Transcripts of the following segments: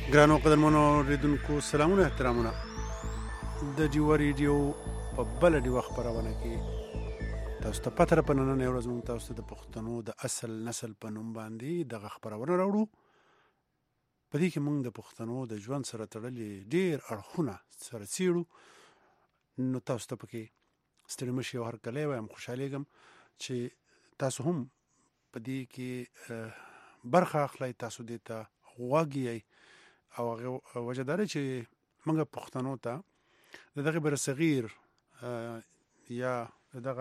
ګرانو قدرمنو اوریدونکو سلامونه احترامونه د ډیو ریډیو په بل ډیو خبرونه کې تاسو ته پته په نن نه ورځ موږ تاسو ته د پښتنو د اصل نسل په نوم باندې د خبرونه راوړو. په دې کې موږ د پښتنو د ژوند سره تړلي ډیر اړخونه سره څیړو. نو تاسو ته پکې ستړي مشي او هر کله وایم خوشالېږم چې تاسو هم په دې کې برخه اخلئ، تاسو دې ته غوږی او وجه دا چې موږ پښتنو ته دغه بر صغیر یا دغه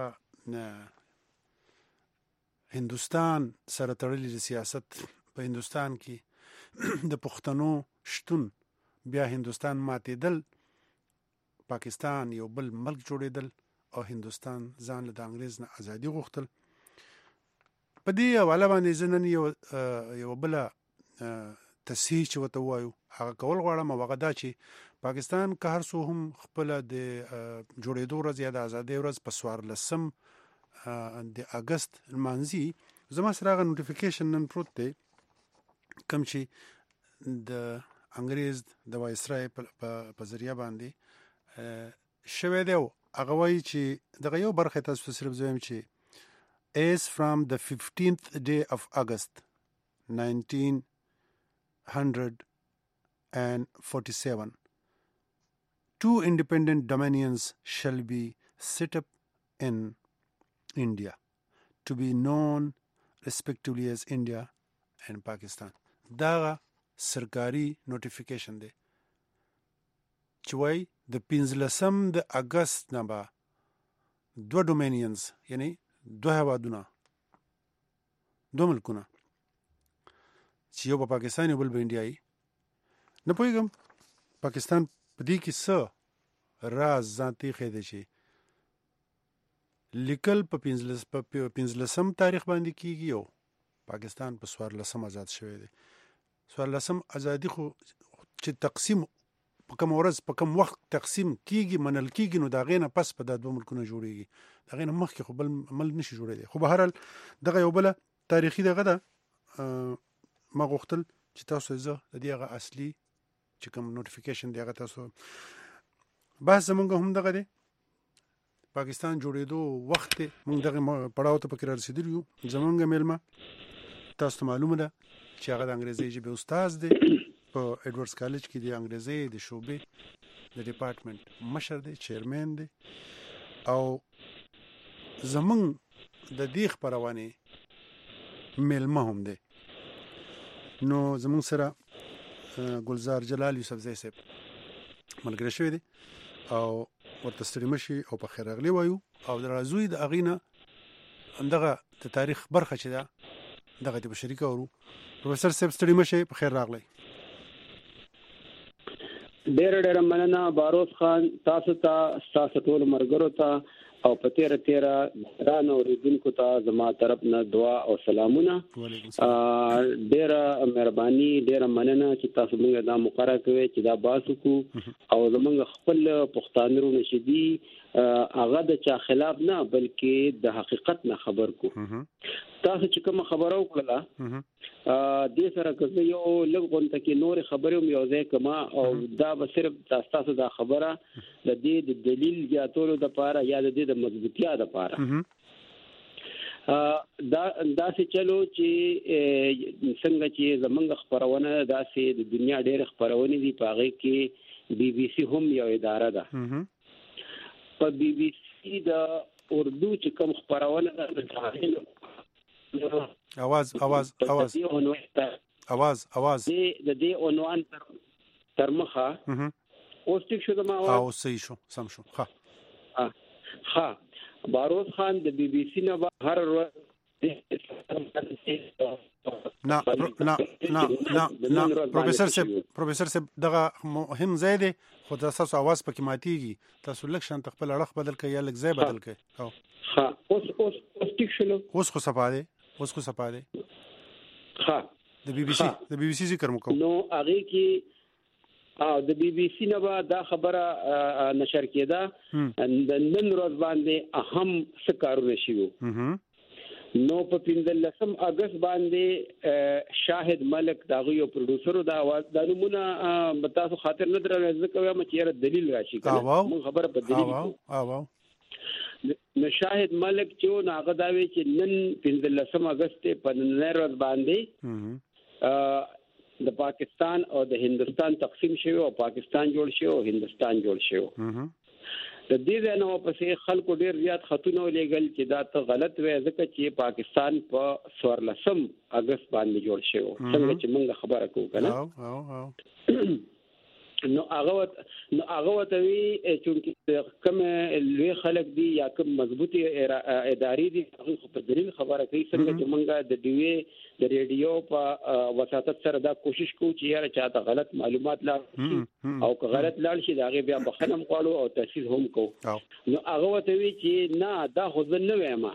هندوستان سره تړلي سیاست په هندوستان کې د پښتنو شتون، بیا هندوستان ماتېدل، پاکستان یو بل ملک جوړېدل او هندوستان ځان له انګريز نه ازادي غوښتل. په دې حواله باندې زنن یو بل تصحیح چې وته وایو هغه کول غواړم. هغه دا چې پاکستان که هر څو هم خپل د جوړېدو ورځ یا د ازادۍ ورځ په 14 د اگست لمانځي، زما سره هغه نوټیفیکیشن نن پروت دی کوم چې د انګريز د وایسرای په ذریعہ باندې شوی دی. هغه وایي چې دغه یو برخه تاسو صرف زویم چې as from the 15th day of August 1947 two independent dominions shall be set up in India to be known respectively as India and Pakistan. دا سرکاري نوټیفیکیشن دی چې وایي د 15 د اگست نه به دو ډومینینز یعنی دو هوادونه، دو ملکونه چې یو په پاکستان یو بل په انډیایي، نه پوهېږم پاکستان په دې کې څه راز ځانته ښه دی چې لیکل په 15 تاریخ باندې کېږي او پاکستان په 14 آزاد شوی دی. 14 ازادي خو چې تقسیم په کوم ورځ په کوم وخت تقسیم کېږي منل کېږي، نو دا غینه پس په د دوه ملکونو جوړېږي، دا غینه مخکې خو بل ملک نشي جوړېدی. خو به هر حال دغه یو بل تاریخي دغه ده. ما غوښتل چې تاسو زه د دې هغه اصلي چې کوم نوټیفیکیشن دی هغه تاسو بحث زمونږ هم دغه دی پاکستان جوړېدو وخت موږ دغه پړاو ته پکې رسېدلی یو. زمونږ میلمه تاسو ته معلومه ده چې هغه د انګریزي ژبې استاد دی په ایډورډز کالج کې د انګریزي د شعبې د ډپارټمنټ مشر دی، چیرمن دی او زمونږ د دې خبرونه میلمه هم دی. نو زمونږ سره ګلزار جلال یوسفزی صاحب ملګری شوی دی او ورته ستړي مشي او په خیر راغلی وایو او د رازوی د اغینه دغه د تاریخ برخه چې ده دغه د بشریک اورو. پروفیسور صاحب ستړي مشي په خیر راغلی. ډېر مننه باروس خان، تاسو ته تاسو ټول مرګرو ته او په تیر ګران اوریدونکو ته زما طرف نه دعا او سلامونه. ډېر مهرباني، ډېر مننه چې تاسو موږ دا مقرره کوي چې دا باسو کو او زمونږ خپل پښتانه نشدي هغه د چا خلاف نه بلکې د حقیقت نه خبر کو. تاسو چې کوم خبرو کړله دې سره که یو لږ غونډه کې نور خبرې یو ځای کما او دا به صرف تاسو دا خبره د دې د دلیل یا تورو د پاره یا د دې د مضبوطیا د پاره دا څه چلو چې څنګه چې زمونږ خبرونه داسې د دنیا ډېر خبرونه دي پاغه کې بي بي سي هم یو اداره ده. په بي بي سي د اردو چې کوم خبرونه د اواز د دې عنوان تر مخه اوس ټیک شو د ما او صحیح شو سم شو. ها باروس خان د بي بي سي نه هر ورځ نه پروفیسور صاحب دغه مهم ځای دی خو تاسو आवाज پکې ماتيږي، تاسو لږ شان خپل اړخ بدل کړئ یا لږ ځای بدل کړئ. ها اوس ټیک شو. اوس خو صفاده ها د بي بي سي ذکر مو کوم نو هغه کې د بي بي سي نه دا خبره نشر کېده د نن ورځ باندې اهم څه کارونه شوي نو په 15 اگست باندې شاهد ملک داغه یو پروډوسر دا आवाज د نمونه تاسو خاطر نه درنه ځکه وایم چې دلیل راشي مون خبره په دلیل نو شاهد ملک چې ناغه داوي چې نن 15 اگست په نن ورځ باندې د پاکستان او د هندستان تقسیم شوی او پاکستان جوړ شوی او هندستان جوړ شوی د دې نو په خلکو ډیر زیات خطونه ولېګل چې دا ته غلط وې ځکه چې پاکستان په 14 اگست باندې جوړ شوی څنګه چې موږ خبره کوو کنه نو هغه ته وی چې کوم لوی خلک دي یا کوم مضبوطی ادارې دي هغه په دلیل خبره کوي څنګه چې موږ د ډیوی د ریډیو په وساتت سره دا کوشش کوو چې یاره چاته غلط معلومات لا او که غلط لاړ شي دا غي بیا بخنم قالو او تاسیس هم کوو نو هغه ته وی چې نه دا خو ځن نه وایم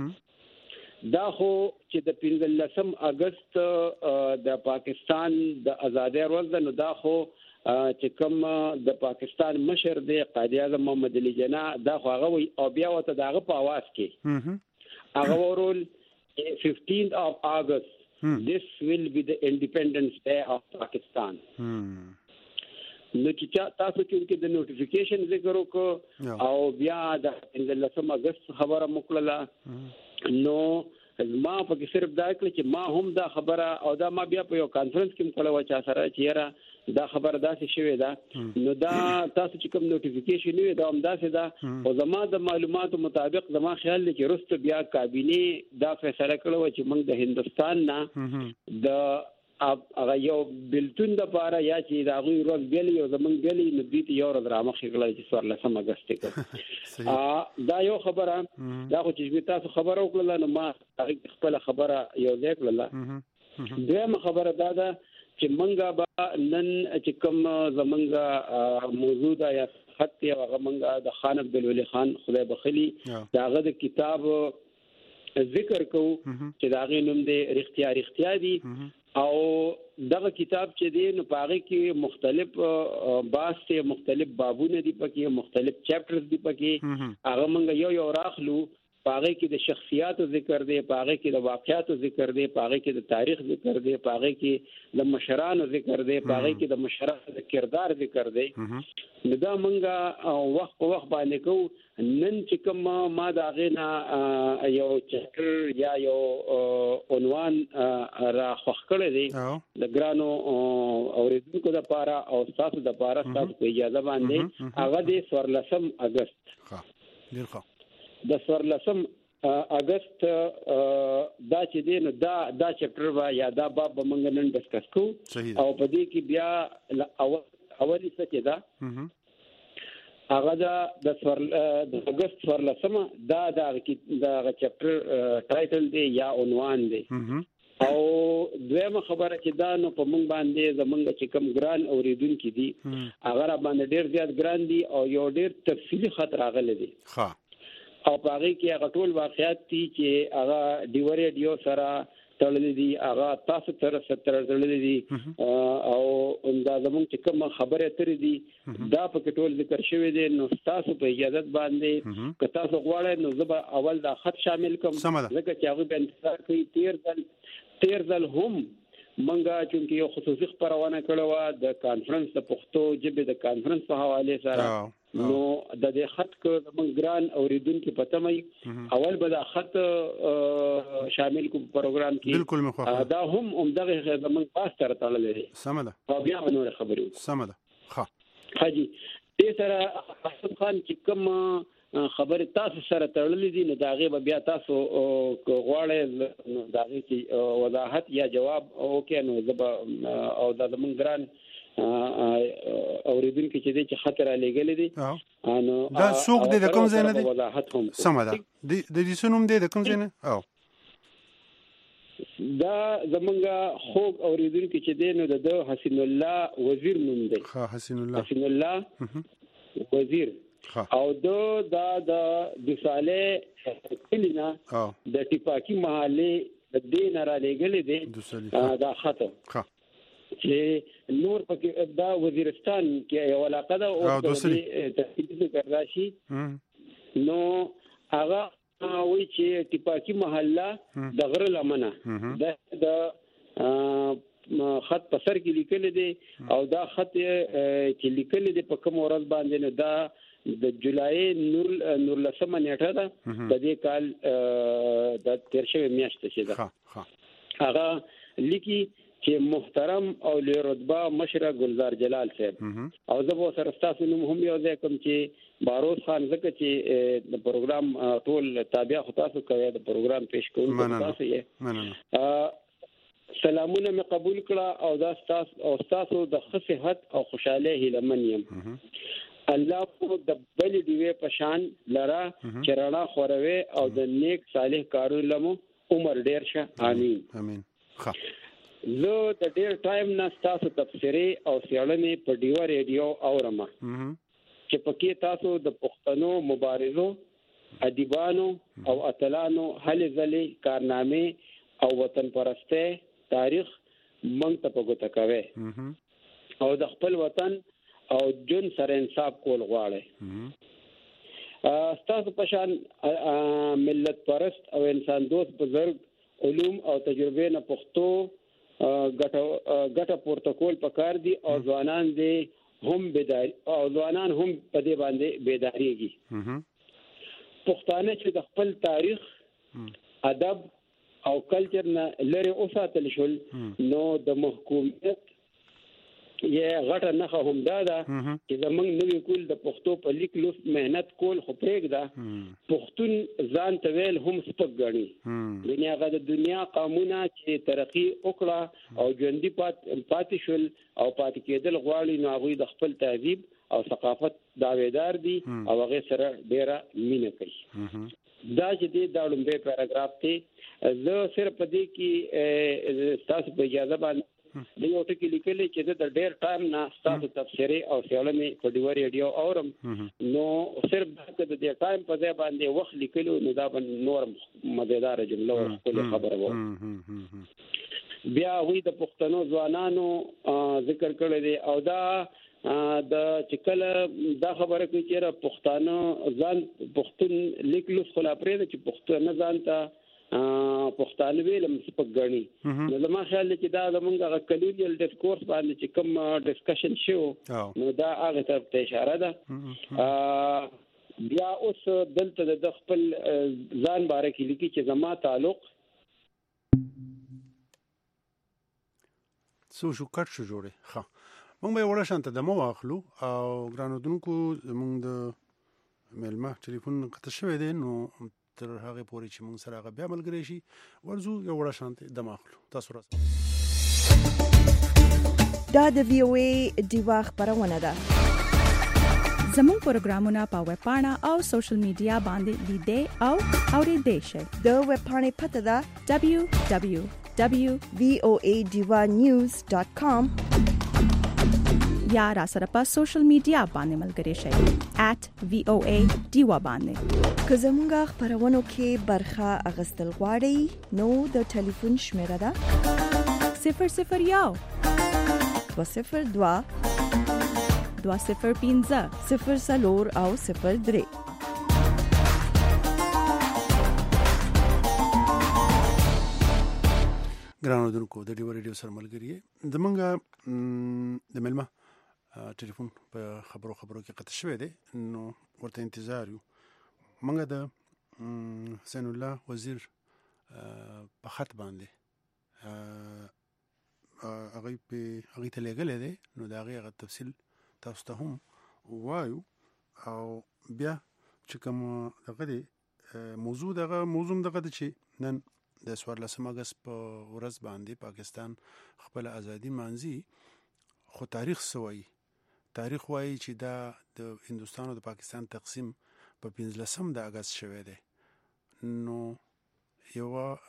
دا خو چې د 15 اگست د پاکستان د آزادۍ ورځ نو دا خو چې کوم د پاکستان مشر دی قائد اعظم محمد علي جناح دا خو هغه او بیا وته داغه په आवाज کې هغه ورول 15th of August this will be the Independence Day of Pakistan نو چې تاسو کې د نوټیفیکیشن ذکر وکړو او بیا د 15 اگست خبره موکړه نو ما په صرف دا کړ چې ما هم دا خبره او دا ما بیا په یو کانفرنس کې مکړه و چې سره چیرې دا خبر داسې شوی دا نو دا تاسو چې کوم نوټیفیکیشن وي دا هم داسې دا او زما د معلوماتو مطابق زما خیال دی چې رست بیا کابینه دا فیصله کړو چې موږ د هندستان نه د هغه یو بلتون د پاره یا چې دا غوي ورځ بیل یو زمونږ بیل نو دې یو ورځ رامخې کړل چې 14 اگست کې دا یو خبره دا خو چې تاسو خبر وکړل نو ما خپل خبره یو ځای کړل دویمه خبره دا ده چې منګه با نن چې کوم زمونږه موجوده یا خط یا هغه منګه د خان عبد الولی خان خدای بخلی داغه د کتاب ذکر کو چې داغه نوم دی رښتیا دی او دغه کتاب چې دی نو پاره کې مختلف باسته مختلف بابونه دي پکې مختلف چپټرز دي پکې هغه منګه یو راخلو پاره کې د شخصیاتو ذکر دی پاره کې د واقعاتو ذکر دی پاره کې د تاریخ ذکر دی پاره کې د مشرانو ذکر دی پاره کې د مشرانو د کردار ذکر دی نو دا مونږه وخت په وخت باندې کو نن چې کوم ما دا غینا یو چپټر یا یو عنوان را خوښ کړی دی د ګرانو اوریدونکو د پاره او تاسو د پاره تاسو په اجازه باندې هغه د 14 اگست ډیر ښه د 14 اگست دا چې دین دا چپټر یا دا باب به موږ نن ډسکس کوو او په دې کې بیا اولي څه چې دا هغه د اگست 14 دا چپټر ټایټل دی یا عنوان دی او دویمه خبره چې دا نو په موږ باندې زمونږ چې کوم ګران اوریدونکو دي هغه باندې ډیر زیات ګران دي او یو ډیر تفصیلی خط راغلی دی او هغه کې هغه ټول واقعیت دي چې هغه ډیو سره تړلې دي هغه تاسو تر تړلې دي او دا زموږ چې کوم خبره ترې دي دا په ټول ذکر شوی دی نو تاسو په اجازه باندې که تاسو غواړئ نو زه اول دا خط شامل کوم ځکه چې هغه به انتظار کوي 13 ځل هم منګه چې یو خصوصي خبرونه کړو د کانفرنس د پښتو ژبې د کانفرنس په حواله سره نو د دې خط کو زمون ګران اوریدونکو پته مې اول به دا خط شامل کو پروګرام کې بالکل دا هم دغه زمون پاس تر تړلې سمده او بیا نور خبرو سمده ښه حاجی دې سره حسن خان چې کوم خبر تاسو سره تړلې دي نو داغه به بیا تاسو غواړئ داغه کې وضاحت یا جواب اوکې نو زب او د زمون ګران اوریدونکو چې دې خطر لګلې دي نو دا څوک دې د کوم ځای نه دي سمده د دې سنوم دې د کوم ځای نه او دا زمونږه خوږ اوریدونکو چې دې نو د حسین الله وزیر نوم دی حسین الله وزیر او د صالح کلینا د ټیپاکی محله د دین را لګلې دي دا خطر چې نور پکې دا وزیرستان کې یو علاقه ده او د تفصیل ذکر راشي نو هغه وایي چې ټیپاکی محله د غره لمنه د خط په سر کې لیکل دي او دا خط چې لیکل دي په کوم ورځ باندې نه دا د جولای نور لسمه نیټه ده د دې کال د تیر شوی میاشت چې ده هغه لیکي چې محترم او لوی رتبه مشر ګلزار جلال صاحب او زه به سره تاسو نوم هم یو ځای کوم چې باروز خان زکه چې د پروګرام ټول تابع تاسو کوي د پروګرام پیش کوونکی تاسو یې سلامونه مې قبول کړه او دا تاسو د صحت او خوشاله هیلمن یم الله کو د بل دیوی پشان لرا چرنا خوروي او د نیک صالح کارونو لمو عمر ډیر شه امين امين زه د ډیر ټایم نه تاسو تفسیری او سیاړنې په ډیو ریډیو اورم چې پکې تاسو د پښتنو مبارزو ادیبانو او اتلانو هلې ځلې کارنامې او وطن پرسته تاریخ مونږ ته په ګوته کوي او د خپل وطن او جون سره انصاف کول غواړي تاسو په شان ملت پرست او انسان دوست بزرګ علوم او تجربه نه پښتو ګټه پورتکول پکار دي او ځوانان دې هم بیدار او ځوانان هم په دې باندې بیداریږي پښتانه چې د خپل تاریخ ادب او کلچر نه لري اوساتل شول نو د محکومیت یې غټه نه هم دا چې زمونږ نوې کول د پښتو په لیک لوست مهنت کول خو پرېږده پښتون ځان ته ویل هم سپک ګڼي دنیا غا د دنیا قانونا چې ترقی وکړه او ژوندۍ پاتې شول او پاتې کېدل غواړي نو هغه د خپل تهذیب او ثقافت داویدار دي او هغه سره ډیره مینه کوي دا چې د لومبه پیراګراف ته زه صرف په دې کې تاسو په اجازه باندې د یو ټکی لیکلي چې د ډیر ټایم نه تاسو تفسیری او سیاړنې په ډیو ریډیو اورم نو صرف د دې ټایم په ځای باندې وخت لیکلو نو دا نور مزیدار جمله او خپل خبره وو بیا وی د پښتنو ځوانانو ذکر کړی دی او دا د چکل دا خبره کوي چې پښتانه ځان پښتون لیکلو خلا پرې چې پښتون ځان ته پښتانه ویل سپک غني نو زما خیال چې دا زمونږه کلونیل ډیسکورس باندې چې کوم ډسکشن شو نو دا هغه ته اشاره ده بیا اوس دلته د خپل ځان باره کې لیکي چې زما تعلق شو کټ شو جوړه ښه مونږ به وړه شانته د مو واخلو او ګرانو دونکو مونږ د ملما ټلیفون قطع شوی دی نو تر هغه پورې چې مونږ سره هغه بیا ملګری شي ورزو یو وړه شانته د ماخلو تاسو راځه دا د وی او ای دیوا خبرونه ده زموږ پروګرامونه په ویب پاڼه او سوشل میډیا باندې لیدئ او اورئ شئ د ویب پاڼې پته ده www.voadivanews.com یا را سره په سوشل میډیا باندې ملګری شئ @voadiva باندې که زموږ خبرونو کې برخه اغستل غواړئ نو د ټلیفون شمیره ده 001 202 205 04 او 03 ګرانو دونکو د ډیو ریډیو سره ملګری د منګه د ملما ټلیفون په خبرو کې قطع شوی دی نو ورته انتظار یو منګه د حسین الله وزیر په خط باندې هغه ته لګلې دی نو دا هغه تفصیل تاسو ته هم وایو او بیا چې کوم دغه دی موضوع دغه چې نن د 14 اگست په ورځ باندې پاکستان خپل ازادي مانځي خو تاریخ سوی تاریخ وایي چې دا د هندستان او د پاکستان تقسیم په 15 د اگست شوه دی نو یو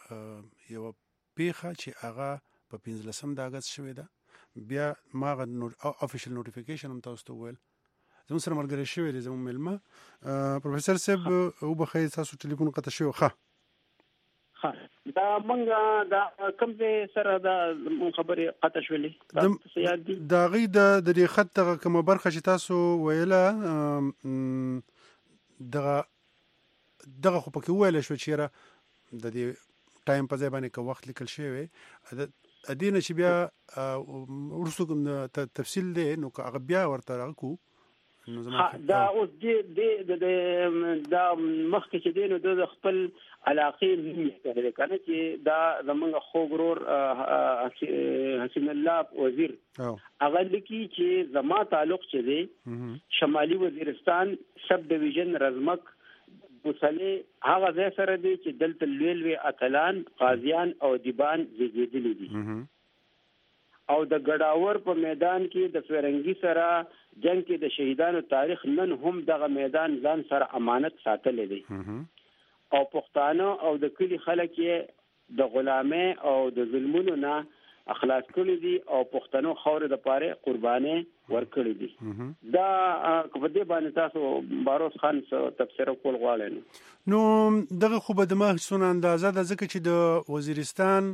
پیخه چې هغه په 15 د اگست شوه ده بیا ماغه افیشل نوټیفیکیشن هم تاسو ته ویل زموږ سره ملګری شوی دی زموږ ملما پروفیسور صاحب او بخیر تاسو ټلیفون قطع شو ښه دا منګه دا کوم سره دا خبره قطع شولې دا غي د دې خط ته کومه برخه چې تاسو ویله د دغه خو پکې ویل شو چې را د دې ټایم په ځای باندې که وخت لیکل شوی د ادینه چې بیا ورسو تفصیل دی نو که هغه بیا ورته راکو دا اوس د مخکې چې دی نو د خپل علاقې مې کنه چې دا زمونږ خوګرور حسین الله وزیر هغه لیکي چې زما تعلق چې دی شمالي وزیرستان سب ډیویژن رزمک بوسلې هغه ځای سره دی چې دلته لوی اتلان قاضیان او دیبان زیږیدلي دي او د ګډاور په میدان کې د فرنګي سره جنگ کې د شهیدانو تاریخ نن هم دغه میدان ځان سره امانت ساتل دي او پښتانه او د کلی خلک یې د غلامه او د ظلمونو نه اخلاص کړی دي او پښتنو خور د پاره قرباني ورکړي دي دا په دې باندې تاسو باروس خان تفسیر کول غواړئ نو دغه خو به دماغ سونه اندازه د ځکه چې د وزیرستان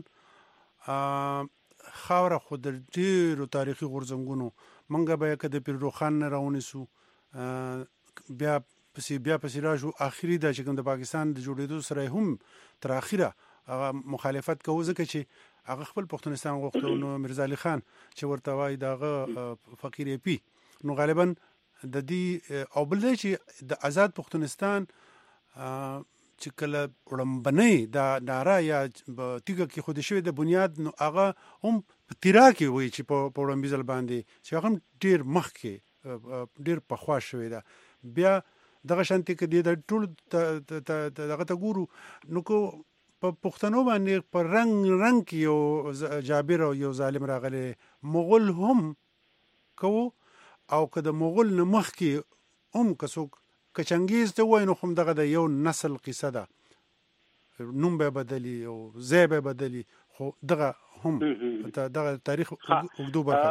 خاوره خو د ډیرو تاریخي غورځنګونو منګه به کده پیر روخان نه راونیسو بیا پسې راجو اخیری د چې کوم د پاکستان د جوړېدو سره هم تر اخیره مخالفت کوي ځکه چې هغه خپل پښتونستان غوښتو نو مرزا علي خان چې ورته وای دغه فقیر پی نو غالبا د دې او بل چې د آزاد پښتونستان چې کله وړمبنۍ دا ناره یا تیګه کې خود شوی د بنیاد نو هغه هم تیرا کې وای چې په وړمبیزل باندې چې هغه ډیر مخ کې ډیر پخوا شوی دا بیا دغه شانتي کې د ټول دغه ته ګورو نو کو په پښتنو باندې پر رنگ کې یو جابر او یو ظالم راغلی مغول هم کو او که د مغول نه مخ کې هم کڅوک کچنګیز ته وای نو هم دغه د یو نسل قصه ده نوم به بدلی او ځای به بدلی خو دغه هم دغه تاریخ اکتوبر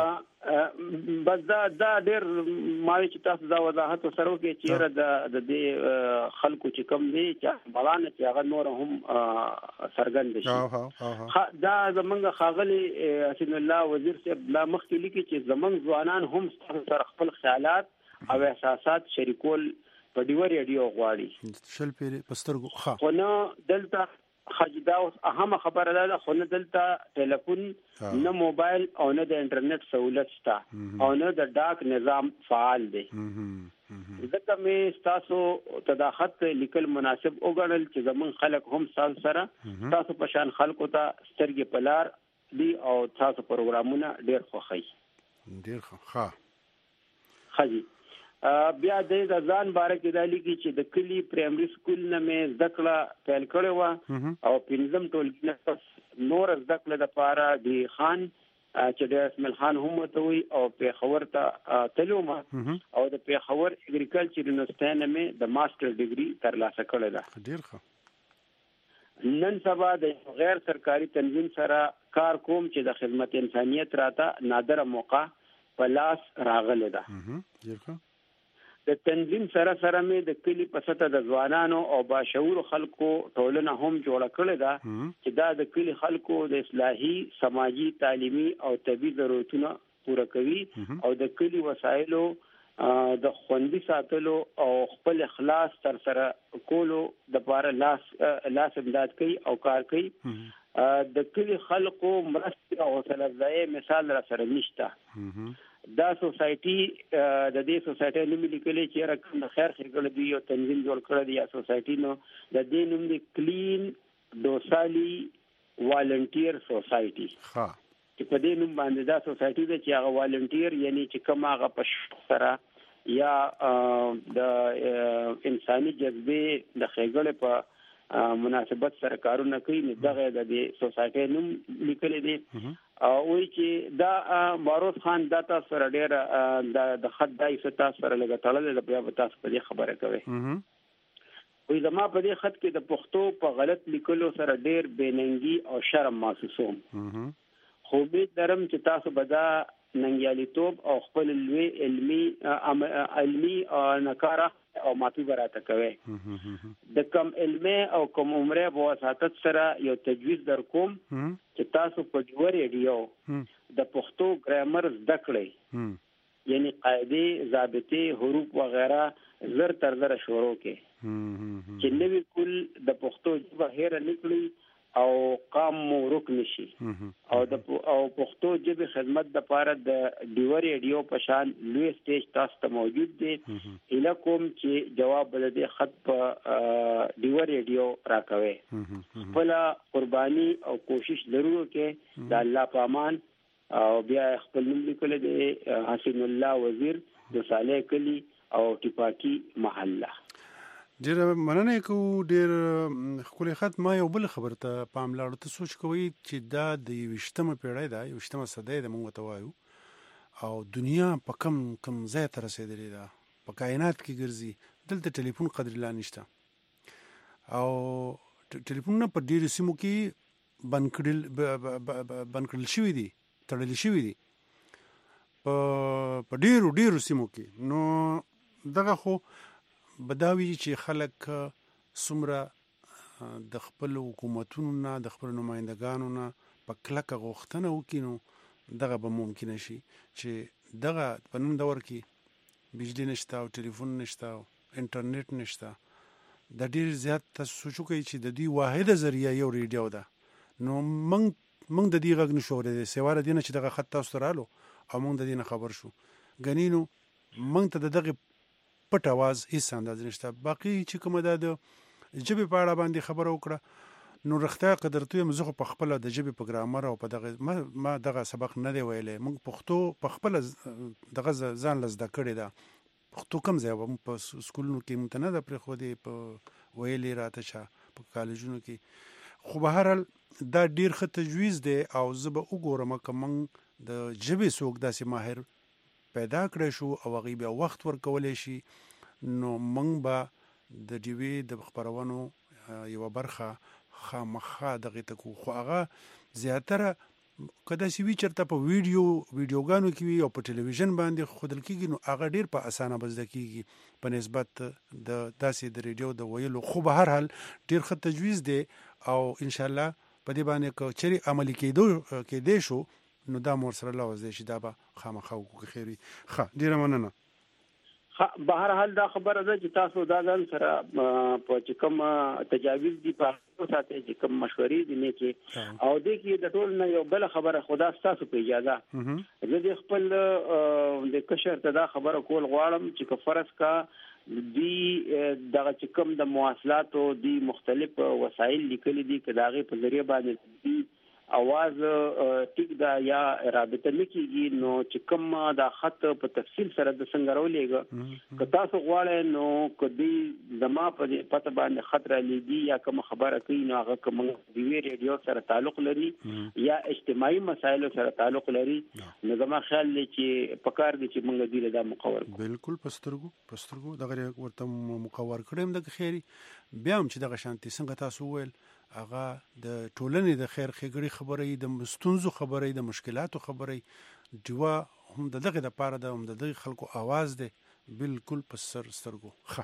بس دا ډېر ماوي چې تاسو دا وضاحت سره وکړي چې د دې خلکو چې کم دي چې بلانه چې هغه نور هم سرګند شي دا زمونږ خاغلی حسین الله وزیر صاحب لا مخکې لیکي چې زمونږ ځوانان هم سره خپل خیالات او احساسات شریکول په ډیو ریډیو غواړي شل پیری پسترګو خو نه دلته خجدا اوس اهم خبره ده خو نه دلته ټلیفون نه موبایل او نه د انټرنیټ سہولت شته او نه د ډاک نظام فعال دی ځکه مې تاسو تداخت لیکل مناسب وګڼل چې زمون خلک هم سره تاسو په شان خلکو ته سترګې پلار دی او تاسو پروګرامونه ډیر خوښي ډیر ښه خجی بیا د ځان باره کې دا لیکي چې د کلی پرایمري سکول نه مې ذکر پیل کړو او پنځم ټولګي نور ذکر د پاره دی خان چې د اسماعیل خان هم وتوي او په خبر ته تلوم او د په خبر اګریکلچر یونیورسيټي نه مې د ماستر ډیګري ترلاسه کړې ده ډیر ښه نن سبا د غیر سرکاري تنظیم سره کار کوم چې د خدمت انسانیت راته نادره موقع په لاس راغله ده ډیر ښه د تنظیم سره مې د کلی په سطح د ځوانانو او باشعور خلکو ټولنه هم جوړه کړې ده چې دا د کلی خلکو د اصلاحي سماجی تعلیمي او طبي ضرورتونه پوره کوي او د کلی وسایلو د خوندي ساتلو او خپل اخلاص تر سره کولو د لپاره لاس امداد کوي او کار کوي د کلی خلکو مرسته او حوصله افزایی مثال را سره نشته دا سوسایټي د دې سوسایټي نوم لیکلي چې رقم خیر ښېګړه دی یو تنظیم جوړ کړی دی یا سوسایټي نو د دې نوم دی کلین ډوسالي والنټیر سوسایټي چې په دې نوم باندې دا سوسایټي ده چې هغه والنټیر یعنی چې کوم هغه په سره یا د انساني جذبه د ښېګړې په مناسبت سره کارونه کوي نو دغه د دې سوسایټي نوم لیکلي دی او وی چې دا باروس خان دا تاسو سره ډیر د خط دای ستا سره لګټل د بیا تاسو په دې خبره کوي وی زما په دې خط کې د پښتو په غلط لیکلو سره ډیر بیننګي او شرم محسوسوم خو به درم چې تاسو بدا ننګیالیتوب او خپل لوی علمي او نکاره او ماتي براته کوي د کم علمي او کوم عمره په واسطه سره یو تجویز در کوم چې تاسو په ډیو ریډیو د پښتو ګرامر زده کړئ یعنی قاعده ضابطه حروف وغیرہ زر تر زر شروع کې چې نوی کول د پښتو ژبه هېره نکړي او قام مو رک نشي او پښتو ژبه خدمت د پاره د ډیو ریډیو په شان لوی سټیج تاسو ته موجود دی اله کوم چې جواب بل د خط په ډیو ریډیو راکوي خپل قرباني او کوشش ضرور کې د الله پامان او بیا خپل نوم لیکل دی حسین الله وزیر د صالح کلی او ټیپاکی محله. ډېر مننه کوم. ډېر ښکلی خط. ما یو بل خبر ته پام لاړو. ته سوچ کوئ چې دا د 21مه پیړۍ ده، 21مه صدۍ ده موږ ته وایو، او دنیا په کم ځای ته رسېدلې ده، په کائنات کې ګرځي. دلته ټلیفون قدر لا نشته او ټلیفونونه په ډېرو سیمو کې بند کړل شوي دي، تړل شوي دي په ډېرو سیمو کې. نو دغه خو بداوی چې خلک څومره د خپل حکومتونو نه، د خپل نمایندګانو نه په کلکه غوښتنه وکړي، نو دغه به ممکن شي چې دغه په نن دور کې بجلی نشته او ټلیفون نشته او انټرنیټ نشته، د ډېر زیات تاسو سوچ وکړئ چې د دوی واحده ذریعه یو ریډیو ده. نو موږ د دې غږ نشو اورېدی سوا له دې نه چې دغه خط تاسو ته رالو او موږ د دې نه خبر شو. ګنې نو موږ ته د دغې پټ اواز هیڅ اندازه نشته. باقي چې کومه دا د ژبې په اړه باندې خبره وکړه، نو رښتیا قدرت یم زه خو په خپله د ژبې په ګرامر او په دغه ما دغه سبق نه دی ویلی. موږ پښتو په خپله دغه ځان له زده کړې ده. پښتو کم ځای په سکولونو کې موږ ته نه ده پرېښودې، په ویلې راته چا په کالجونو کې. خو به هر حال دا ډېر ښه تجویز دی او زه به وګورم که موږ د ژبې څوک داسې ماهر پیدا کړی شو او هغوی بیا وخت ورکولی شي، نو موږ به د ډیوې د خپرونو یوه برخه خامخا دغې ته کوو. خو هغه زیاتره که داسې وي چېرته په ویډیوګانو کې وي او په ټلویزیون باندې ښودل کېږي، نو هغه ډېر په اسانه به زده کېږي په نسبت د داسې د ریډیو د ویلو. خو به هر حال ډېر ښه تجویز دی او انشاءالله په دې باندې که چېرې عملي کېدی شو، نو دا مور سره لوز دی چې دا به خامخا وکړو. خیر وي. ښه، ډېره مننه. به هر حال دا خبره ده چې تاسو دا ځان سره په چې کوم تجاویز دي په ساتي، چې کوم مشورې دي نه کې او دې کې د ټول نه یو بل خبره خدا ستاسو په اجازه زه د خپل د کشر ته دا خبره کول غواړم چې فرض کا دی دغه چې کوم د مواصلاتو دی مختلف وسایل لیکلي دي چې داغه په ذریعہ باندې دی اواز ټیک دا یا رابطه نکېږي، نو چې کوم دا خط په تفصیل سره د څنګه راولېږه که تاسو غواړئ نو کدی زما په پته باندې خط را لېږي یا کوم خبره کوي، نو هغه کوم ډیوی ریډیو سره تعلق لري یا اجتماعي مسایلو سره تعلق لري، نو زما خیال دی چې پکار دی چې موږ دې دا مقور کړو. بالکل پسترګو دغه ورته مقور کړم. دغه خیری بیا هم چې دغه شانتي څنګه تاسو ویل هغه د ټولنې د خیر ښېګړې خبرې، د ستونزو خبرې، د مشکلاتو خبرې، ډیوه هم د دغې دپاره ده، هم د دغې خلکو آواز دی. بالکل په سترګو. ښه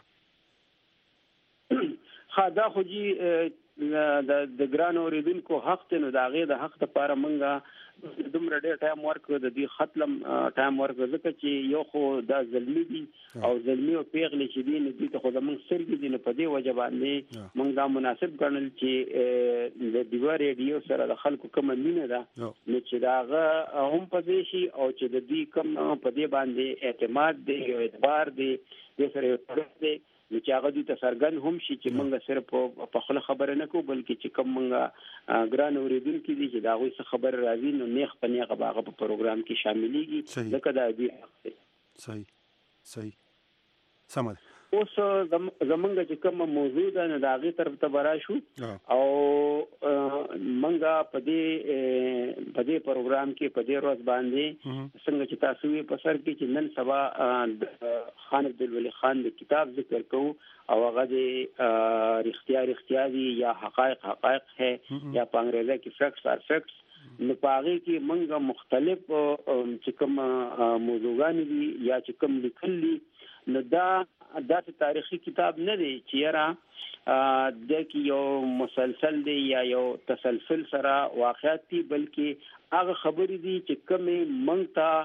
دا خو جي د ګران اوریدونکو حق دی، نو د هغې د حق دپاره موږ دومره ډېر ټایم ورکړو، د دې خطلم ټایم ورکړو، ځکه چې یو خو دا زلمي دي او زلمي او پیغلې چې دي نو دوی ته خو زموږ سترګې دي، نو په دې وجه باندې موږ دا مناسب ګڼل چې د ډیوه ریډیو سره د خلکو کومه مینه ده نو چې د هغه هم په دې شي او چې د دوی کوم په دې باندې اعتماد دی، یو اعتبار دی، دې سره یو تړاو دی، نو چې هغه دوی ته څرګند هم شي چې موږ صرف په خوله خبره نه کوو، بلکې چې کوم موږ ګران اورېدونکي دي چې د هغوی څه خبره راځي نو نیغ په نیغه به هغه په پروګرام کې شاملېږي، ځکه دا دوی حق دی. صحیح سمه ده. اوس زمونږ چې کومه موضوع ده نو د هغې طرف ته به راشو او موږ په دې پروګرام کې په دې ورځ باندې څنګه چې تاسو یې په سر کې چې نن سبا د خان عبدالولي خان د کتاب ذکر کوو او هغه د رښتیا دي یا حقایق ہے یا په انګریزي کې فیکټس آر فیکټس، نو په هغې کې موږ مختلف چې کوم موضوعګانې دي یا چې کوم لیکل دي، نو دا تاریخي کتاب نه دی چې یاره د کې یو مسلسل دی یا یو تسلسل سره واقعات دي، بلکې هغه خبرې دي چې کومې موږ ته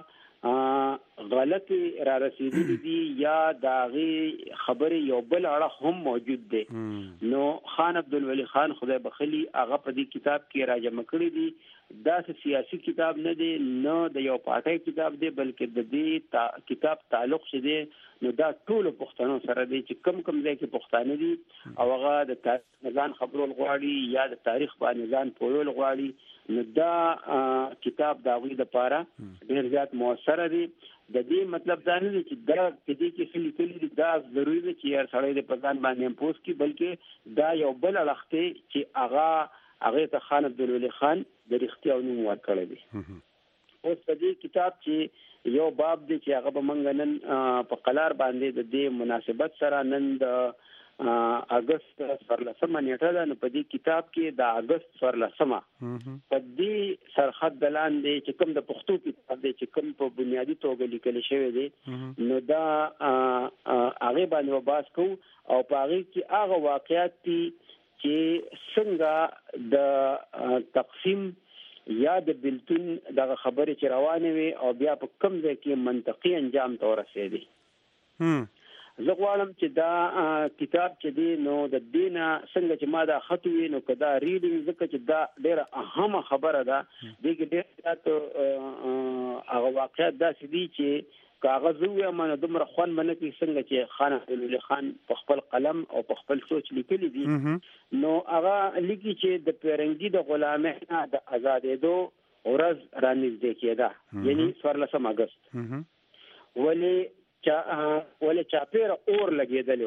غلطي را رسیدلې دي یا داغي خبره یو بل اړه هم موجود دي. نو خان عبدالولي خان خدای بخلي هغه په دې کتاب کې راجمع کړی دي. دا سیاسي کتاب نه دی، نه د یو پارټي کتاب دی، بلکې د دې کتاب تعلق شه دی نو دا ټول پښتنو سره دی چې کم ځای کې پښتانه دي او هغه د تاریخ نزان خبرول غواړي یا د تاریخ باندې نزان پوهول غواړي، نو دا کتاب دا غوي د پاره ډیر زیات موثر دی. د دې مطلب دا نه دی چې دا کې څه لیکلي دي دا ضروري دی چې هر سړی د پردان باندې پوس کی، بلکې دا یو بل لخته چې هغه ته خان عبدالولي خان د رښتیا نوم ورکړی دی. اوس په دې کتاب چې یو باب دی چې هغه به مونږ نن په قلار باندې د دې مناسبت سره نن د اگست 14 نیټه ده، نو په دې کتاب کې د اگست 14 په دې سرحد دلان دی چې کوم د پښتو کتاب دی چې کوم په بنیادی توګه لیکل شوی دی، نو دا هغه باندې وباس کو او په هغه کې هغه واقعیت دي چې څنګه د تقسیم یا د بلتون دغه خبرې چې روانه وي او بیا په کوم ځای کې منطقي انجام ته ورسېدي. زه غواړم چې دا کتاب چې دی نو د دینه څنګه چې ما دا خطوي نو کدا ریډینګ ځکه چې دا ډیره اهمه خبره ده. دغه ډیره هغه واقعیت داسې دي چې کاغذ وي امانه دومره خوان باندې کې څنګه چې خان عبدالولي خان په خپل قلم او په خپل سوچ لیکلي دي. نو هغه لیکي چې د پیرنګي د غلامۍ نه د آزادېدو ورځ رانږدې کېده، یعنی 14 اگست. ولې چاپیره اور لګېدلو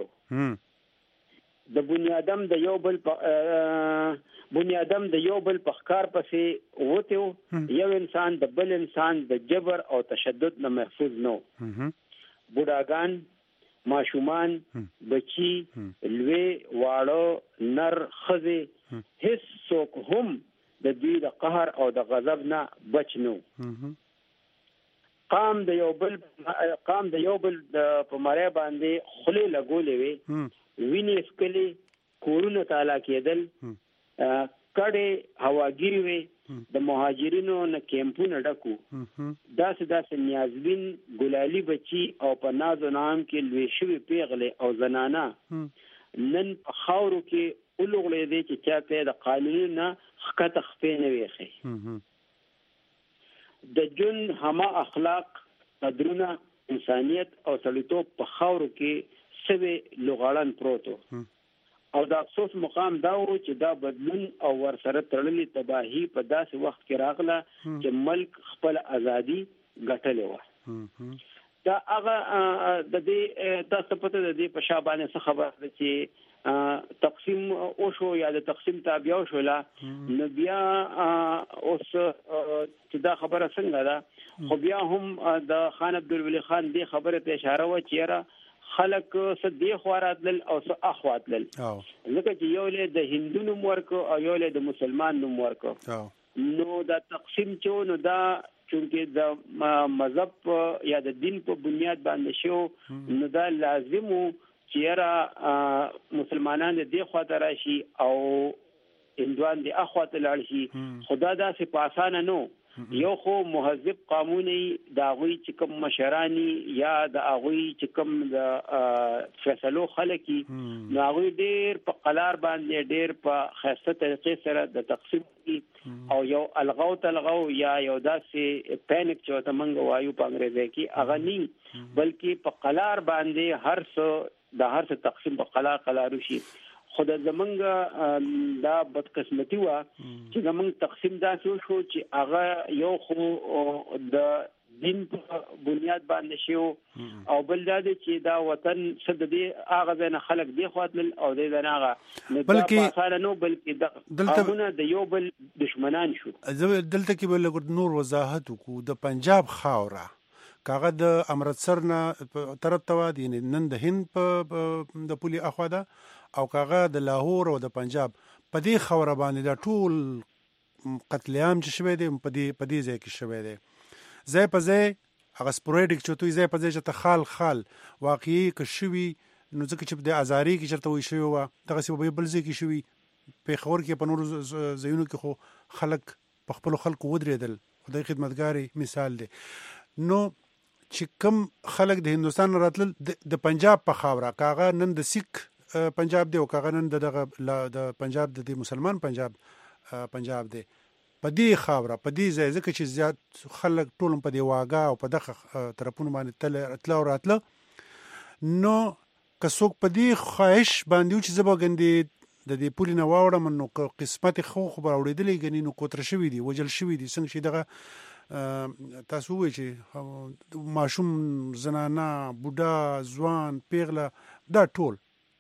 د بنیادم د یو بل په ښکار پسې وته یو انسان د بل انسان د جبر او تشدد نه محفوظ نو. بوډاګان، ماشومان، بچي، لوی واړه، نر ښځې، هیڅ څوک هم د دوی د قهر او د غضب نه بچ نو. قام د یو بل په مړی باندې خولې لګولې وي، وینې سکلې، کورونه تالا کېدل، کډې هواګیرې وي، د مهاجرینو نه کیمپونه ډکو، داسې نیازبین ګلالي بچي او په ناز و نام کې لوی شوي پیغلې او زنانه نن په خاورو کې ولغړېدې چې چا ته د قانوني نه ښکته خپې نه ویښې. د جون هما اخلاق، قدرونه، انسانیت او سړیتوب په خاورو کې سوي لغړان پروتو او د افسوس مقام دا و چې دا بدلون او ورسره تړلې تباہي په داسې وخت کې راغله چې ملک خپل ازادي ګټلې و. دا هغه د دې تاسو په دې په شابانه څه خبره ده چې تقسیم او شو یا د تقسیم تابع شو لا نو بیا اوس چې دا خبره څنګه ده، خو بیا هم د خان عبدالولي خان دې خبره ته اشاره و چې خلک صدې خواراتل او څه اخواتل، ځکه چې یو له د هندو نوم ورکو او یو له د مسلمان نوم ورکو. نو دا تقسیم چې نو دا چونکه د مذهب یا د دین په بنیاد باندې شو نو دا لازم چې را مسلمانان دې خواته راشي او هندوان دې اخواته لاړ شي. خدا دا سه پاسانه نو یو خو مهذب قانوني دا غوي چې کوم مشرانی یا دا غوي چې کوم د فیصلو خلکی نو غوي ډېر په قلار باندې ډېر په خاصه طریقې سره د تقسیم او یو الغو یا یو داسې پینیک چې وته منغو وایو په انګریزي کې اغنی، بلکې په قلار باندې هر څه تقسیم په قلارو شي. خدای زمونږ دا بدقسمتي و چې زمونږ تقسیم داسې شو چې هغه یو خو د دین په بنیاد باندې شو او بل دا چې دا وطن صد دې هغه ځنه خلک دی خواتل او دې زناغه بلکې نو بلکې دلته د یو بل دشمنان شو. دلته کې بل نور وضاحت کو د پنجاب خاوره کاغه د امرتسر نه طرف ته وادي نن د هند په د پولي اخوا ده او کاغه د لاهور او د پنجاب په دې خوره باندې دا ټول قتل عام چې شوی دی په دې ځای کې شوی دی. ځای په ځای هغه سپوریډیک چوتوي ځای په ځای چې ته خال واقعي که شوي نو ځکه چې د ازاري کې چرته وي شوی و دغه سی په بل ځای کې شوي په خور کې په نور ځایونو کې خو خلک په خپل خلکو ودرېدل. خدای خدمتګاری مثال دی. نو چې کوم خلک د هندوستان راتلل د پنجاب په خاوره کاغه نن د سیک پنجاب دی او کاغه نن د پنجاب د مسلمان پنجاب دی په دې خاوره په دې ځای ځکه چې زیات خلک ټول په دې واګه او په دغه طرفونو باندې تل او راتله نو که څوک په دې خواهش باندې چې زه به ګندې د دې پولې نه واوړم نو قسمت خو به اورېدلی ګنې نو کوتره شوي دي وجل شوي دي څنګه چې دغه تاسو ووایئ چې ماشوم زنانه بوډا ځوان پیغله دا ټول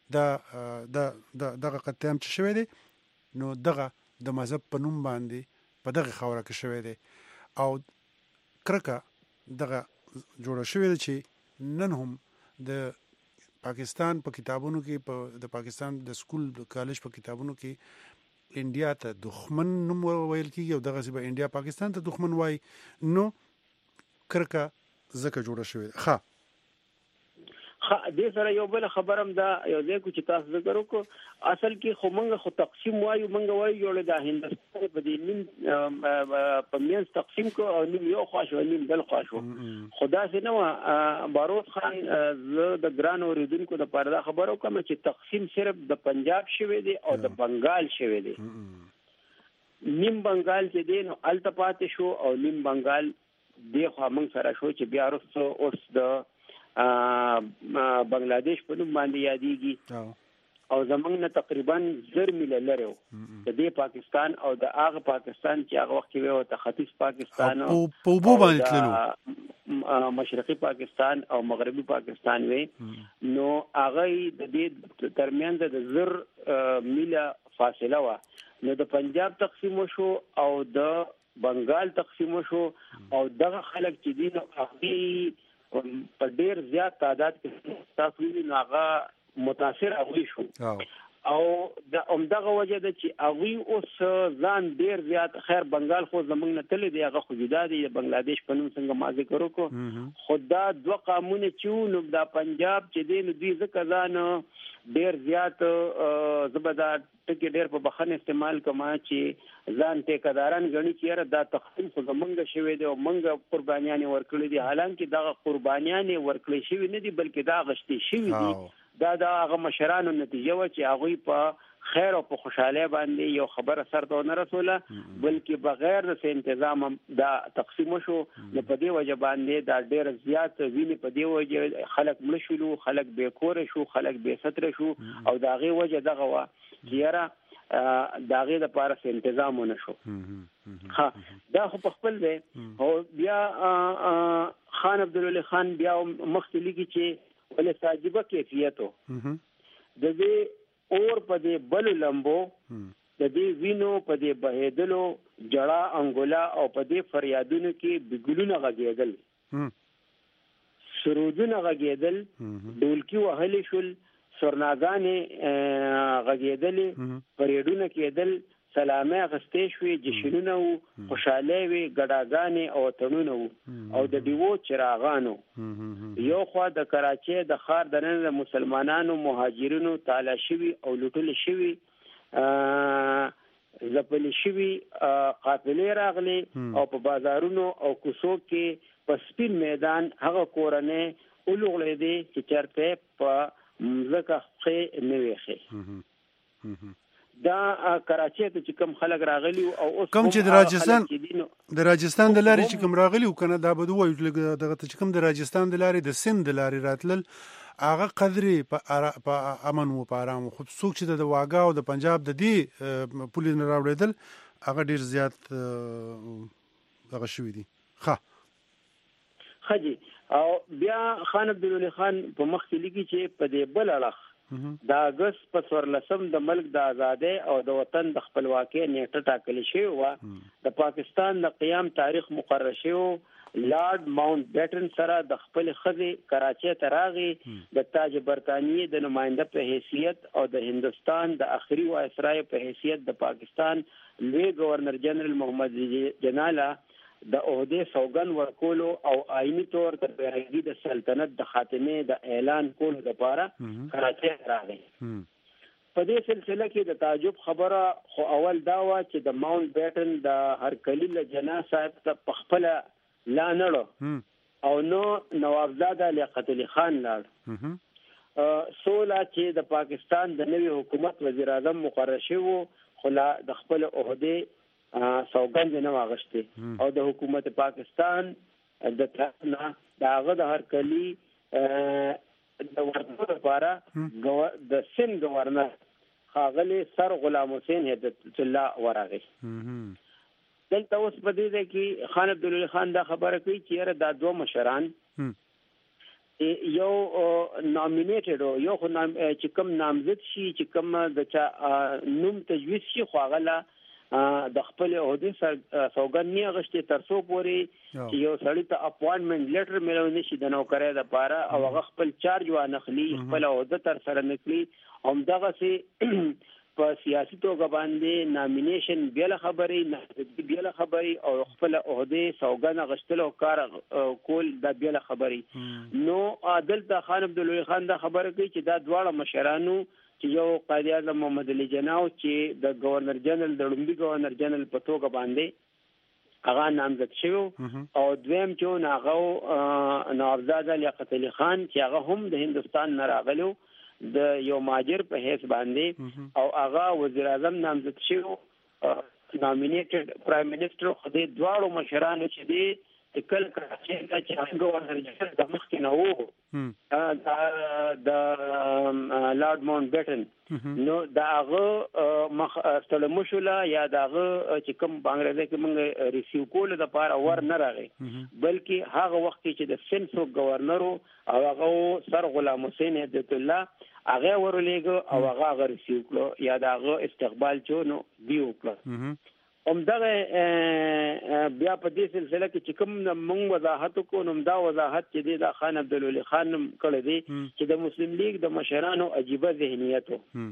دغه قتلام چې شوی دی نو دغه د مذهب په نوم باندې په دغه خاوره کې شوی دی او کرکه دغه جوړه شوې ده چې نن هم د پاکستان په کتابونو کې د پاکستان د سکول د کالج په کتابونو کې انډیا ته دښمن نوم ویل کېږي او دغسې به انډیا پاکستان ته دښمن وایي نو کرکه ځکه جوړه شوې ده. دې سره یو بل خبرم دا یو ځای کو چې تاسو ذکر وکړو اصل کې خو موږ خو تقسیم وایو موږ وایو یو د هندستان په دې نیم په میانس تقسیم کو او نیم یو خوا شو نیم بل خوا شو خدا سي نو باروت خان زه د ګران اوریدونکو د پردا خبرو کوم چې تقسیم صرف د پنجاب شوی دی او د بنگال شوی دی نیم بنگال چې دی نو التپات شو او نیم بنگال دی خو موږ سره شو چې بیا وروسته اوس د بنگلاديش په نوم باندې یادېږي او زمونږ نه تقریبا 10 میله لري د دې پاکستان او د هغه پاکستان چې هغه وخت کې وو ته ختیځ پاکستان او په وبو باندې تللو مشرقي پاکستان او مغربي پاکستان وي نو هغه د دې ترمنځ د 10 میله فاصله و نو د پنجاب تقسیم شو او د بنگال تقسیم شو او دغه خلک چې دي نو هغه په ډیر زیات تعداد کې تاسو وینئ هغه متاثر اوي شو او د عمدغه وجه ده چې هغه اوس ځان ډیر زیات خیر بنگال خو زمونږ نه تل دی هغه خو جدا دی بنگلاديش په نوم څنګه ما ذکر وکړو خدا دوه قانون چې نو د پنجاب چې دی نو دوی ځکه ځان ډیر زیات زبدا ټکی ډیر په بخښنه استعمال کما چې ځان ته قداران غني چې دا تقسیم خو زمونږ شوی دی او مونږ قربانیان ورکړي دي حالانکه دا قربانیان ورکړي شوی نه دي بلکې دا غشتي شوی دي دا هغه مشرانو نتیجه و چې هغه په خیر او په خوشاله باندې یو خبره سر ته نه رسوله بلکې بغیر د تنظیم دا تقسیم شو نو په دې وجه باندې دا ډیر زیات ویني په دې وجه خلک مړ شول خلک بې کور شو خلک بې ستر شو او دا غي وجه دغه وا چیرې داغه د پاره تنظیم ونه شو ها دا خو په خپل دی او بیا خان عبدالولي خان بیا مختلفي چې ولې ساجيبه کیفیتو د دې اور په دې بل لمبو د دې وینو په دې بهیدلو جړه انګولا او په دې فریادونو کې بګلونه غږیدل سرودونه غږیدل ډولکی وهلې شول سرناګانې غږیدل پریډونه کېدل سلامه غستې شوې جشنونه او خوشاله وي ګډاګانې او تړونه او د دیو چراغانو یو خوا د کراچۍ د خار دننه مسلمانانو مهاجرینو تالاشوي او لوټل شوي زپل شوي قافلې راغلي او په بازارونو او کوڅو کې په سپین میدان هغه کورنۍ اولغلې دي چې چرته په مزکه خې نه ویخي دا کراچۍ ته چې کوم خلک راغلي او اوس کوم چې د راجستان د لارې چې کوم راغلي او کنه دا به وایو دغه چې کوم د راجستان د لارې د سند د لارې راتلل هغه قدرې په امن او په آرام خو څوک چې د واګا او د پنجاب د دې پولیس نه راوړېدل هغه ډیر زیات هغه شوی دي خجی او بیا خان عبدالولي خان په مختلفي چې په دې بل اړه دا اگست په 14 د ملک د ازادۍ او د وطن د خپلواکۍ نیټه ټاکل شوی و د پاکستان د قیام تاریخ مقرر شوی لارډ ماونټ بیټن سره د خپل خزي کراچۍ ته راغی د تاج برتانیې د نماینده په حیثیت او د هندستان د اخري وایسرای په حیثیت د پاکستان لوی گورنر جنرال محمد جنالا د عہده سوګن ورکولو او آئینی طور د بیرغي د سلطنت د خاتمه د اعلان کولو لپاره کراچۍ راغی په دې سلسله کې د تعجب خبره خو اول دا و چې د ماونټ بیټن د هرکلی له جنا صاحب ته پخپله لا نړو او نو نوابزاده لیاقت علي خان لاړ. سولا چې د پاکستان د نوي حکومت وزیر اعظم مقرر شوی خو د خپل عہده سوګند نه واغشته او د حکومت پاکستان د طرف نه داغه د هر کلی د ورته لپاره د سن گورنر خاغلی سر غلام حسین هدایت الله ورغی. دلته اوس په دې کې خان عبدالله خان دا خبره کوي چې دا دوه مشران یو نامینیټډ یو خو چې کوم نامزد شي چې کوم د چا نوم تجویز شي خو هغه د خپل عہده سوګند نه غشته ترڅو پورې چې یو سړی ته اپوینټمنت لیټر ملو نشي د نوکرۍ لپاره او هغه خپل چارج وانخلي خپل عہده تر سره نکلي همدغه سي په سیاسي توګه باندې نامینیشن بیل خبري نامزدګي بیل خبري او خپل عہده سوګند غشتل او کار کول د بیل خبري. نو عادل د خان عبدالله خان دا خبره کوي چې دا دواړه مشرانو چې یو قائد اعظم محمد علي جناح چې د گورنر جنرال د لومړي گورنر جنرال په توګه باندې هغه نامزد شوی او دویم چې هغه نوابزاده لیاقت علي خان چې هغه هم د هندستان نه راغلو د یو ماجر په حیث باندې او هغه وزیر اعظم نامزد شوی نامینیټډ پرایم منسٹر خو دې دواړو مشرانو چې دې کله کله چې گورنر جنرال د مخکې نه وو د لارډ ماونټ بیټن نو دا هغه مخ استلمشوله یا دا هغه چې کوم بنگلادیش کې موږ ریسیو کول د پاره ور نه راغی بلکې هغه وخت چې د سنسو گورنر او هغه سر غلام حسین هدایت الله هغه ورولېګو او هغه ریسیو کړو یا دا هغه استقبال چونو دیو کړو. همدغه بیا په دې سلسله کې چې کوم موږ وضاحت کو نو دا وضاحت چې د خان عبدالله خان کړی دی چې د مسلم لیگ د مشرانو عجیبه ذهنیت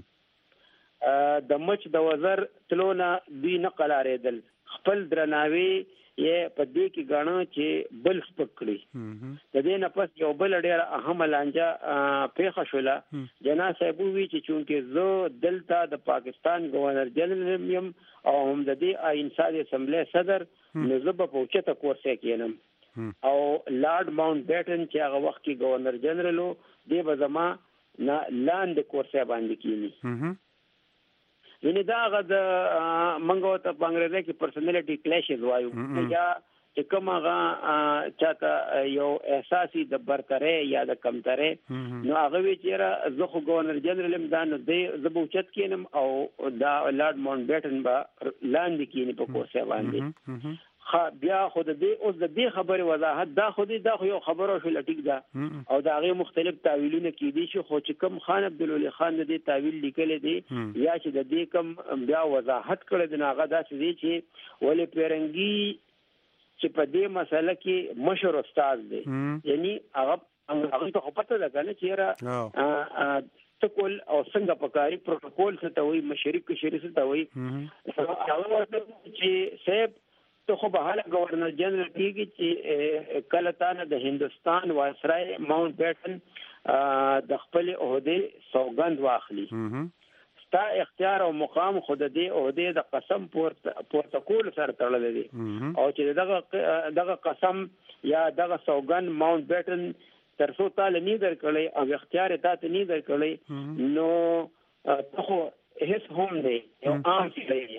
د مچ د وزر تلونه دوی نه قلاریدل خپل درناوی یې په دې کې غاڼه چې بل سپکړي د دې نه پس یو بل ډېر اهم لانجه پیښه شوله. جناب صاحب وی چې چونکه زه دلته د پاکستان گورنر جنرال یم او هم د دې آئینسادي اسمبلی صدر نزب په اوچته کورسه کېنم او لارډ ماونټ بیټن چې هغه وخت کې گورنر جنرالو دی به زما نه لاندې کورسه باندې کېنی. یعنی دا هغه د منګو ته بنگلادیش کې پرسنالټي کلیشز وایو یا چې کوم هغه چاته یو احساسي د برتري یا د کمتري نو هغه وی چې زه خو گورنر جنرال امدان دی زبوچت کینم او دا لارډ ماونټ بیټن با لاندې کینی په کورسه باندې بیا خود دې اوس د دې خبره وضاحت دا خو یو خبره شو لټیک دا او دا غي مختلف تعویلونه کیدي شو خو چې کوم خان عبدالله خان دې تعویل لیکل دي یا چې د دې کوم بیا وضاحت کړی د ناغه داسې دي چې ولې پیرنګي چې په دې مسله کې مشر استاد دی یعنی هغه ته پته ده کنه چې را تکول او څنګه پکاري پروتوکول څه ته وي مشرک شری څه ته وي هغه ورته چې سیب ته خو به حاله گورنر جنرال کېږي چې کله تانه د هندستان وایسرای ماونټ بیټن د خپل عہده سوګند واخلي ستا اختیار او مقام خود دې عہده د قسم پروتوکول سره تړل دي او چې دغه قسم یا دغه سوګند ماونټ بیټن ترڅو تعالی نه درکړي او اختیار ته نه درکړي نو ته خو هیڅ هم دی یو عام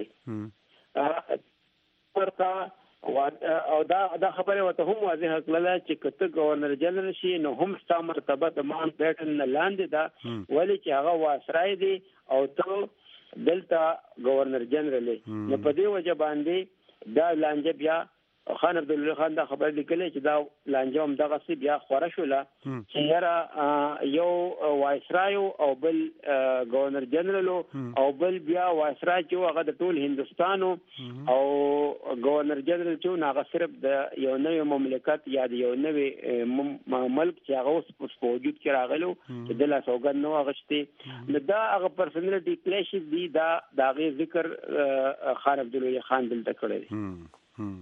څه ورته او دا خبره وته هم واضحه کړله چې کته گورنر جنرال شي نو هم ستا مرتبه د ماونټ بیټن نه لاندې ده ولی چې هغه واسرای دی او ته دلته گورنر جنرال نو په دې وجه باندې دا لانجه بیا خان عبدالله خان دا خبر لیکلی چې دا لانجه هم دغه سی بیا خوره شوله چې یاره یو وایسرایو او بل گورنر جنرالو او بل بیا وایسرای چې هغه د ټول هندستانو او گورنر جنرال چې هغه صرف د یو نوې مملکت یا د یو نوې ملک چې هغه اوس په وجود کې راغلو چې د لا سوګند نو غشتي نو دا هغه پرسنالټي کلیشز دي دا هغه ذکر خان عبدالله خان دلته کړی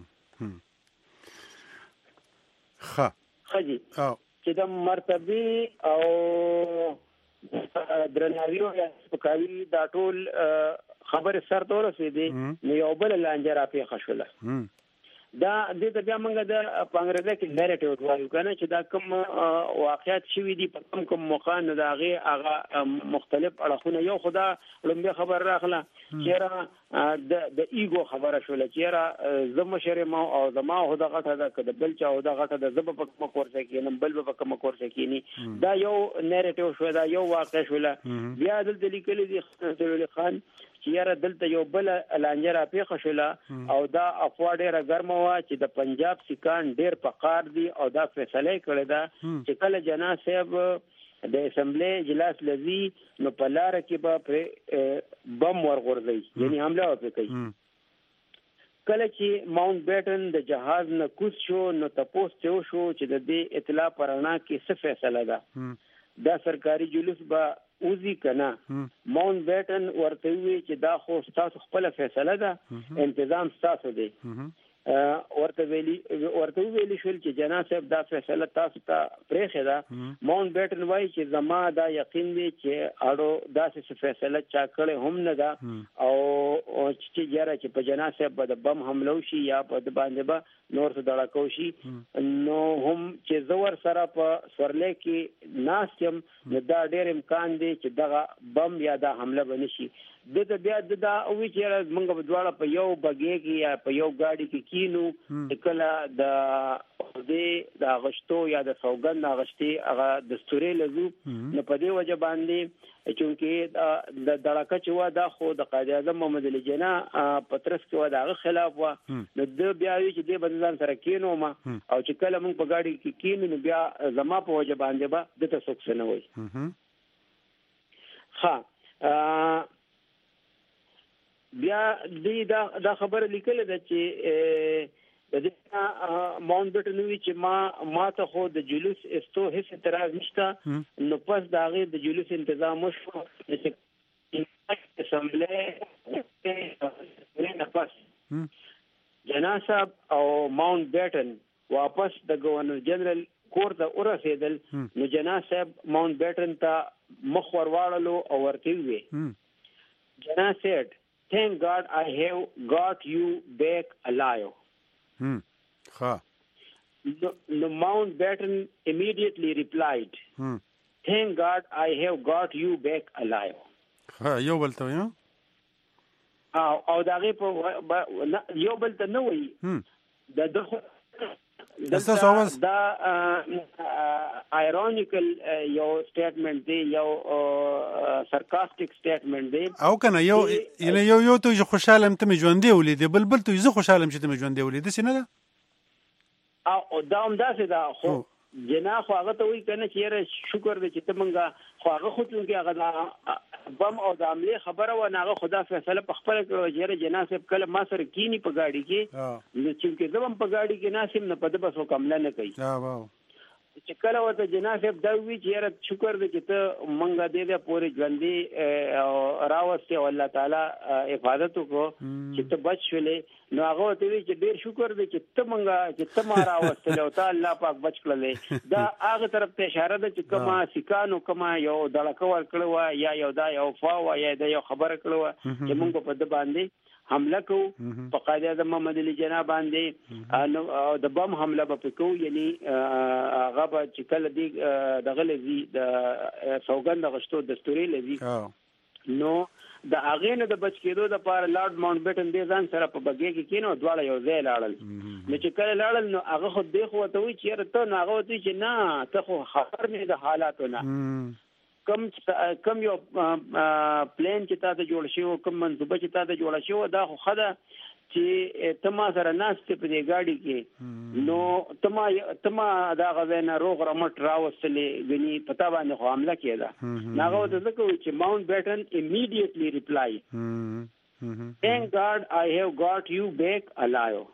خجی چې د مرتبه او درناوی او سپکاوی دا ټول خبر سر ته رسیدي نو یو بل لانجه را پیښه شوله دا د بیا موږ د پنګرزه کې نریټیو وایو کنه چې دا کوم واقعیت شوي دي په کوم موقع نه دا هغه مختلف اړخونه یو خدا لومبه خبر راغله چې د ایګو خبره شوله چې زما شرم او زما هدا غټه ده کده بل چا هدا غټه ده زب په کوم کورس کې نن بل په کوم کورس کې ني دا یو نریټیو شو دا یو واقع شوله بیا د لیکلي دي خان چې یاره دلته یو بل لانجه را پیښه شوله او دا افوا ډیره ګرمه وه چې د پنجاب سیکان ډیر پقار دي او دا فیصله کړې ده چې کله جناح صاحب د اسمبلی اجلاس لذي نو په لار کې به بم ورغورځي یعنی حمله وکړي کله چې ماونټ بیټن د جهاز نه کوز شو نو تاسو ته شو چې د دې اطلاع پرانا کې څه فیصله ده دا سرکاري جلوس به اوزی کنا ماونټ بیټن ورته وی چې دا خو تاسو خپل فیصله ده انتظام تاسو دی ورته ویلي شول چې جناح صاحب دا فیصله تاسو ته پرېښه ده ماونټ بیټن وایي چې زما دا یقین دی چې اړو داسې فیصله چا کړې هم نه ده او چې یاره چې په جناح صاحب به د بم حمله وشي یا په د باندې به نور څه دړکه وشي نو هم چې زور سره په سورلۍ کې ناست یم نو دا ډېر امکان دی چې دغه بم یا دا حمله به نشي د بیا دا وی چې موږ په دواړه په یو بګې کې یا په یو ګاډي کې کینو کله د غشتو یا د سوګند غشتي هغه دستوري لزو نو په دې وجه باندې چې د دړکه چې و دا خو د قائد اعظم محمد علي جناح پترس کې و دا خلاف و نو د بیا وی چې د بدلان سره کینو ما او چې کله موږ په ګاډي کې کینو نو بیا زما په وجه باندې به د تاسو نه وای ها بیا دا خبره لیکل ده چې د ماونټ بیټن وی چې ما ته خو د جلوس استو هیڅ اعتراض نشته نو پس دا غي د جلوس تنظیم وشو چې اسمبلی نه پس جناح صاحب او ماونټ بیټن واپس د گورنر جنرال کور ته ورسېدل نو جناح صاحب ماونټ بیټن ته مخ ورواړلو او ورته وی جناح said thank God I have got you back alive. The Mountbatten immediately replied, thank God I have got you back alive. یو بل ته یو او داغه په یو بل ته نه وي دا ایرونیکل یو سټیټمنټ دی یو سرکاستیک سټیټمنټ دی او کنه یو ته خوشاله ام ته ژوندې ولې بل ته زه خوشاله ام چې ته ژوندې ولې د سینه ده او دا هم داسې ده خو جناح خو هغه ته وایي کنه چې یاره شکر دی چې ته مونږه خو هغه خو چې هغه بم او د عملي خبره و نه خدا فیصله په خپل کړو چې جناح صاحب کله ما سره کینی په گاډي کې نو چې زم په گاډي کې ناسم نه په دبا سو کمل نه کوي چې کله وته جناح صاحب دا وی چې یاره شکر دې چې ته مونږه دې پورې ژوندې راوستي او الله تعالی حفاظت وکړو چې ته بچ شولې نو هغه ته وی چې ډیر شکر دې چې ته مونږه چې ته ما راوستل او ته الله پاک بچ کړلې دا هغه طرف ته اشاره ده چې کما سکانو کما یو دړکه ور کړو یا یو دا یو فوا یا دا یو خبره کړو چې مونږ په د باندې حمله کو په قائد اعظم محمد علي جناح باندې د بم حمله به کو یعنی هغه به چې کله دی دغه لذي د سوګند غشتو دستوري لذي نو د هغه نه د بچ کېدو د پاره لارډ ماونټ بیټن دې ځان سره په بګې کې کینو دواړه یو ځای لاړل نو چې کله لاړل نو هغه خو دې خو ته وی چې ته نه هغه ته چې نه ته خو خبر نه د حالاتو نه کم یو پلان چې تاسو جوړ شو کوم منصوبه چې تاسو جوړ شو دا خو خدا چې تما سره ناشته په دې گاډي کې نو تما دا غوښنه روغ رمټ راوستلې غني پتا باندې خو حمله کېده ناغه ته ځکه چې ماونټ بیټن immediately reply thank God I have got you back alive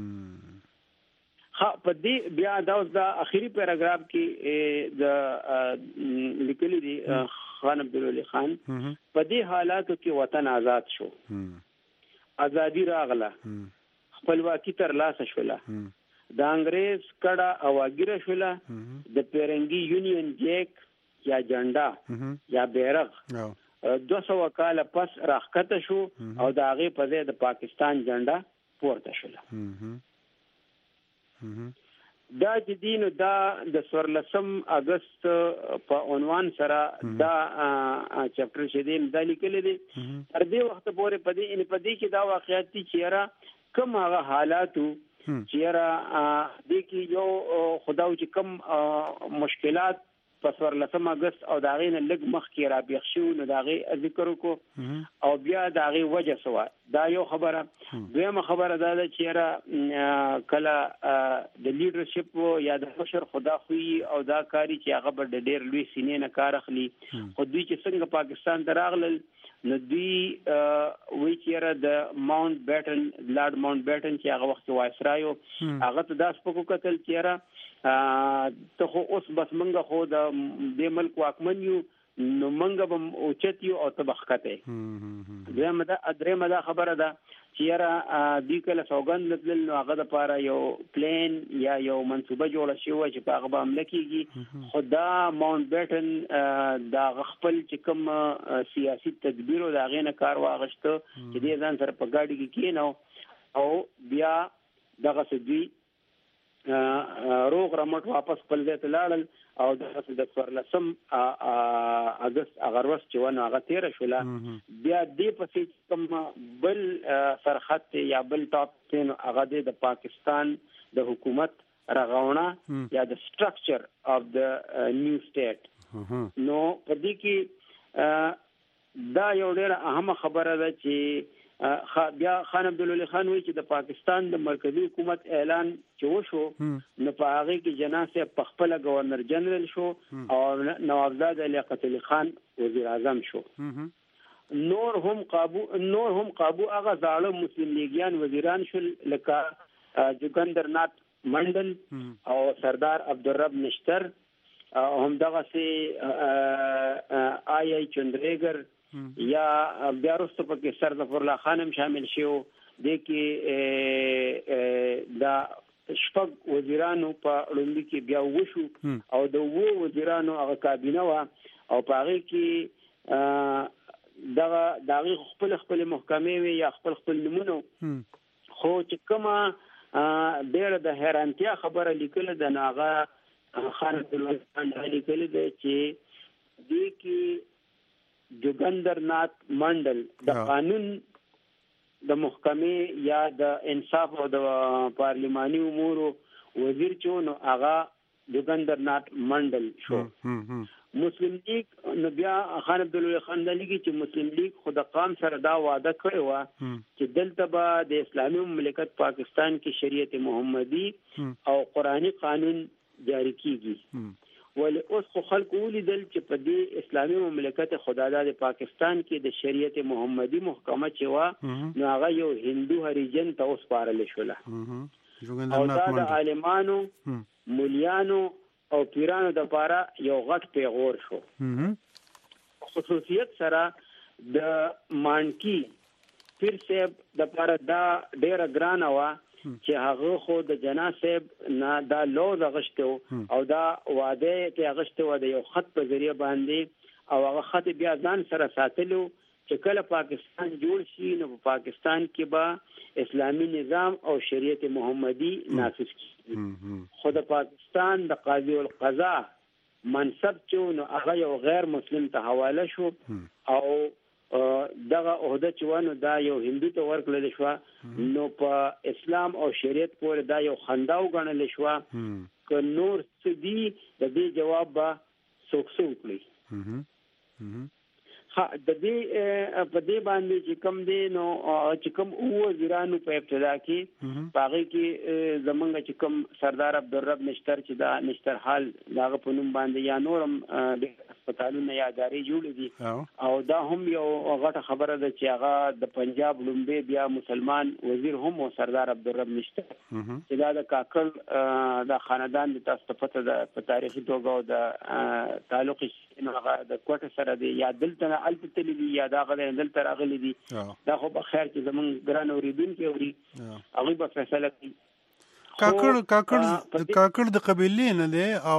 په دې بیا دا اوس د اخیری پیراګراف کې د لیکلي دي خان عبدالولي خان په دې حالاتو کې وطن آزاد شو ازادي راغله خپلواکي تر لاسه شوله د انګريز کډه اواګیره شوله د پیرنګي یونین جیک یا جنډا یا بیرغ 200 کال پس راخته شو او د هغه په ځای د پاکستان جنډا پورته شوله دا چې دین دا د 14 اگست په عنوان سره دا چپټر شدیم دا لیکل دي تر دې وخت پورې په دې کې دا واقعیت چې را کوم هغه حالاتو چې را دې کې یو خداو چې کوم مشکلات په 14 اگست او دا غي نه لګ مخ کې را بیخ شو نو دا غي ذکر وکړو او بیا دا غي وجه سوا دا یو خبره دویمه خبره دا چې را کله د لیډرشپ یا د مشر خدا خوې او دا کاری چې هغه بر ډېر لوی سینې نه کار اخلي خو دوی چې څنګه پاکستان ته راغلل نو دوی وی چې را د ماونټ بیټن لارډ ماونټ بیټن چې هغه وخت وایسرایو هغه ته داس په کوتل چې را ته خو اوس بس منګه خو د دې ملک واکمن یو نو منګه بم اوچت یو او تبخکته درېمه دا خبره ده چې را دې کله سوګند لتل نو هغه د پاره یو پلان یا یو منصوبه جوړه شوی چې په هغه باندې کېږي خدا ماونټ بیټن دا خپل چې کوم سیاسي تدبیر او دا غینه کار واغشته چې دې ځان سره په گاډي کې کېنو او بیا دغه سدي روغ رمټ واپس خپل ځای ته لاړل او د 14 اگست هغه ورځ چې ونه هغه تیر شوله بیا دې پسې کوم بل سرحد یا بل ټاپ تین هغه د پاکستان د حکومت رغونه یا د سټرکچر اف د نیو سټیټ نو په دې کې دا یو ډېر اهمه خبره ده چې بیا خان عبدالولي خان وی چې د پاکستان د مرکزی حکومت اعلان چې وشو نو په هغه کې جناسه په خپل گورنر جنرال شو او نوابزاد لیاقت علي خان وزیر اعظم شو نور هم قابو هغه ځاله مسلم لیګیان وزیران شو لکه جوګندر نات منډل او سردار عبدالرب نشتر هم دغه سي آی چندرېګر یا بیا وروسته پکې سر ظفر الله خان هم شامل شو د کې دا شپږ وزیرانو په لومړي کې بیا وشو او د وو وزیرانو هغه کابینه وا او په هغه کې دغه خپل محکمې وي یا خپل نمونه خو چې کومه ډېر د حیرانتیا خبره لیکل د ناغه خان عبدالولي خان لیکل د چې د کې جوګندر نات منډل د قانون د محکمې یا د انصاف او د پارلماني امور وزیر چون هغه جوګندر نات منډل شو مسلم لیگ نو بیا خان عبدالولي خان دلیږي چې مسلم لیگ خود قام سره دا وعده کړی و چې دلته به د اسلامي مملکت پاکستان کې شریعت محمدي او قرآني قانون جاری کیږي ولی اوس خو خلکو ولیدل چې په دې اسلامي مملکت خداداد پاکستان کې د شریعت محمدي محکمه چې وا نو هغه یو هندو هریجن ته وسپارل شوله او دا د عالمانو مولیانو او پیرانو د پاره یو غټ پیغور شو خصوصیت سره د مانکی پیر صاحب د پاره دا ډیره ګرانه وا چې هغه خو د جناب صاحب نه دا لوز غشتو او دا وعده کې غشتو د یو خط په ذریعہ باندې او هغه خط بیا ځان سره ساتلو چې کله پاکستان جوړ شي نو په پاکستان کې به اسلامي نظام او شریعت محمدي نافذ کیږي خو د پاکستان د قاضي القضاء منصب چې نو هغه یو غیر مسلم ته حواله شو او دغه عہده چوانو دا یو هندو ته ورکړل شو نو په اسلام او شریعت پورې دا یو خنداو غنل شو ک نور سدي د دې جواب با سوکسو کړی د دې په دې باندې چې کوم دی نو چې کوم وزیرانو په ابتدا کې باغی کې زمونږ چې کوم سردار عبدالرب نشتر چې دا نشتر حال داغه په نوم باندې یا نورم د هسپتالونو یا ادارې جوړې دي او دا هم یو غټه خبره ده چې هغه د پنجاب لومبي بیا مسلمان وزیر هم سردار عبدالرب نشتر چې دا د کاکړ د خاندان د تاسو پته د تاریخي توګه او د تعلق هغه د کوټه سره دی یا دلته الته تللی یا دا غل دلته راغلي دي دا خو په خیر چې زمون ګران اوریدونکو اوري هغه په فیصله کوي کاکړ د قبیلې نه دی او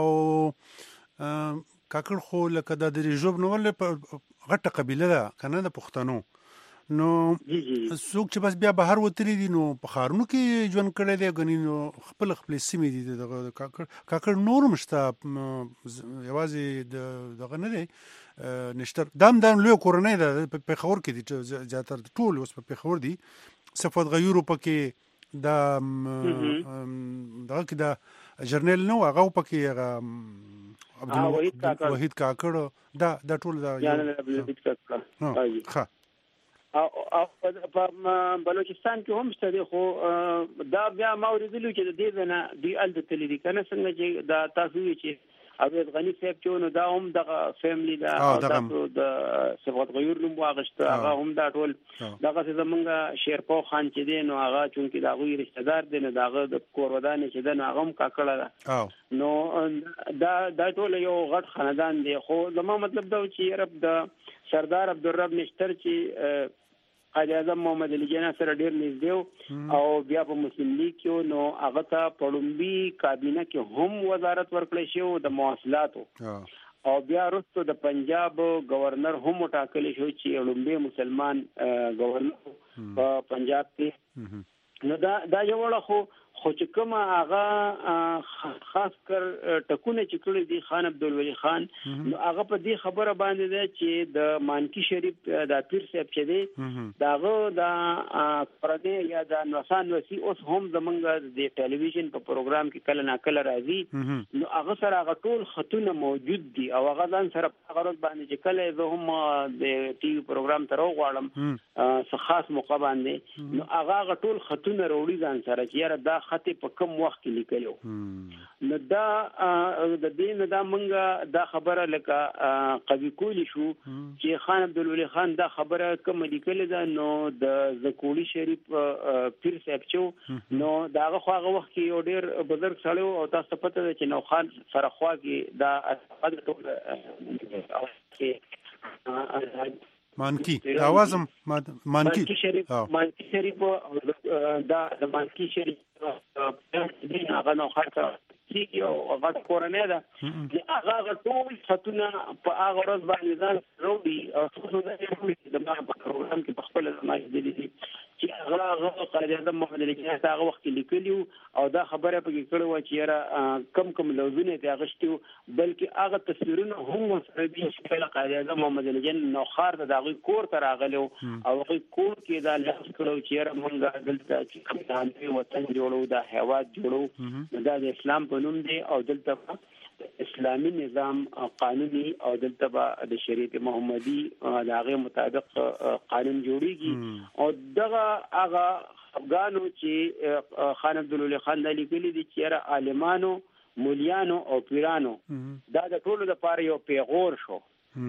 کاکړ خو لکه د ریجوب نو ول غټه قبیله ده کنه د پښتنو نو څوک چې بس بیا بهر وتلی دي نو په ښارونو کې ژوند کړی دی ګنې نو خپل سیمې دي دغه کاکړ نور هم شته یوازې دغه نه دی نشتر دام لوی کورنۍ ده په پېښور کې دي چې زیاتره ټول اوس په پېښور دي صفت غیورو پکې دا دغه کې دا جرنیل نو هغه پکې هغه وحید کاکړ دا ټول دا ښه او په بلوچستان کې هم شته خو دا بیا ما اوریدلو چې د دې نه دی ال د تللی کنه څنګه چې دا تاسو چې عبد غنی صاحب چې نو دا هم د فیملی دا د صفات غیور نوم واغشته هغه هم دا ټول دغه زمونږ شیرپو خان چې دی نو هغه چونکی دا غوی رشتہ دار دی نو داغه د کور ودانې چې دا هغه هم کاکړه ده نو دا ټول یو غټ خاندان دی خو زموږ مطلب دا چې رب د سردار عبدالرب نشتر چې قائد اعظم محمد علي جناح سره ډیر نږدې او بیا په مسلم لیگ کې نو هغه ته پړومبي کابینه کې هم وزارت ورکړی شو د مواصلاتو او بیا وروسته د پنجاب گورنر هم ټاکلی شو چې لومړی مسلمان گورنر په پنجاب کې نو دا یو وړه خو چې کومه هغه خاص کر ټکونه چې کړی دی خان عبدالولی خان نو هغه په دې خبره باندې ده چې د مانکی شریف د پیر صاحب چې دی داغه د پردې یا د نوسان وسی اوس هم زمونږ د ټلویزیون په پروګرام کې کله ناکله راځي نو هغه سره هغه ټول خطونه موجود دي او هغه ځان سره غرض باندې چې کله زه هم د ټي وي پروګرام ته راغواړم څه خاص موقع باندې نو هغه ټول خطونه وروړي ځان سره چې یاره دا خط په کوم وخت کې لیکلو نو دا د دین دا منګه دا خبره لکه قوی کولی شو چې خان عبدالولی خان دا خبره کوم لیکل ده نو د زکولی شریف پیر صاحب چې نو داغه خواغه وخت کې یو ډیر بزرګ سړی او تاسو پته ده چې نو خان سره خواږي دا مانکی اوازم مانکی شریف دا د مانکی شریف دین هغه نو خاطر چې او هغه کورنۍ ده هغه ټول خطونه په هغه ورځ باندې ځان وروړي او څه څه د ما په پروګرام کې په خپل ځای دي چې هغه قائد اعظم محمد علي جناح هغه وخت لیکلیو او دا خبره پکې کړو چې یاره کم لوزونه ته غشتو بلکې هغه تصویرونه هم سره دي چې کله قائد اعظم محمد علي جناح نو خار د هغه کور ته راغلو او هغه کور کې دا لاس کړو چې یاره مونږ دلته چې کوم د وطن جوړو د هیواد جوړو دا د اسلام په نوم دی او دلته اسلامی نظام قانوني او دلته د شریعت محمدي د هغه مطابق قانون جوړیږي او دغه هغه افغانو چې خان عبدالولی خان د لیکلي دي چې عالمانو مولیانو او پیرانو دا د ټولو لپاره یو پیغور شو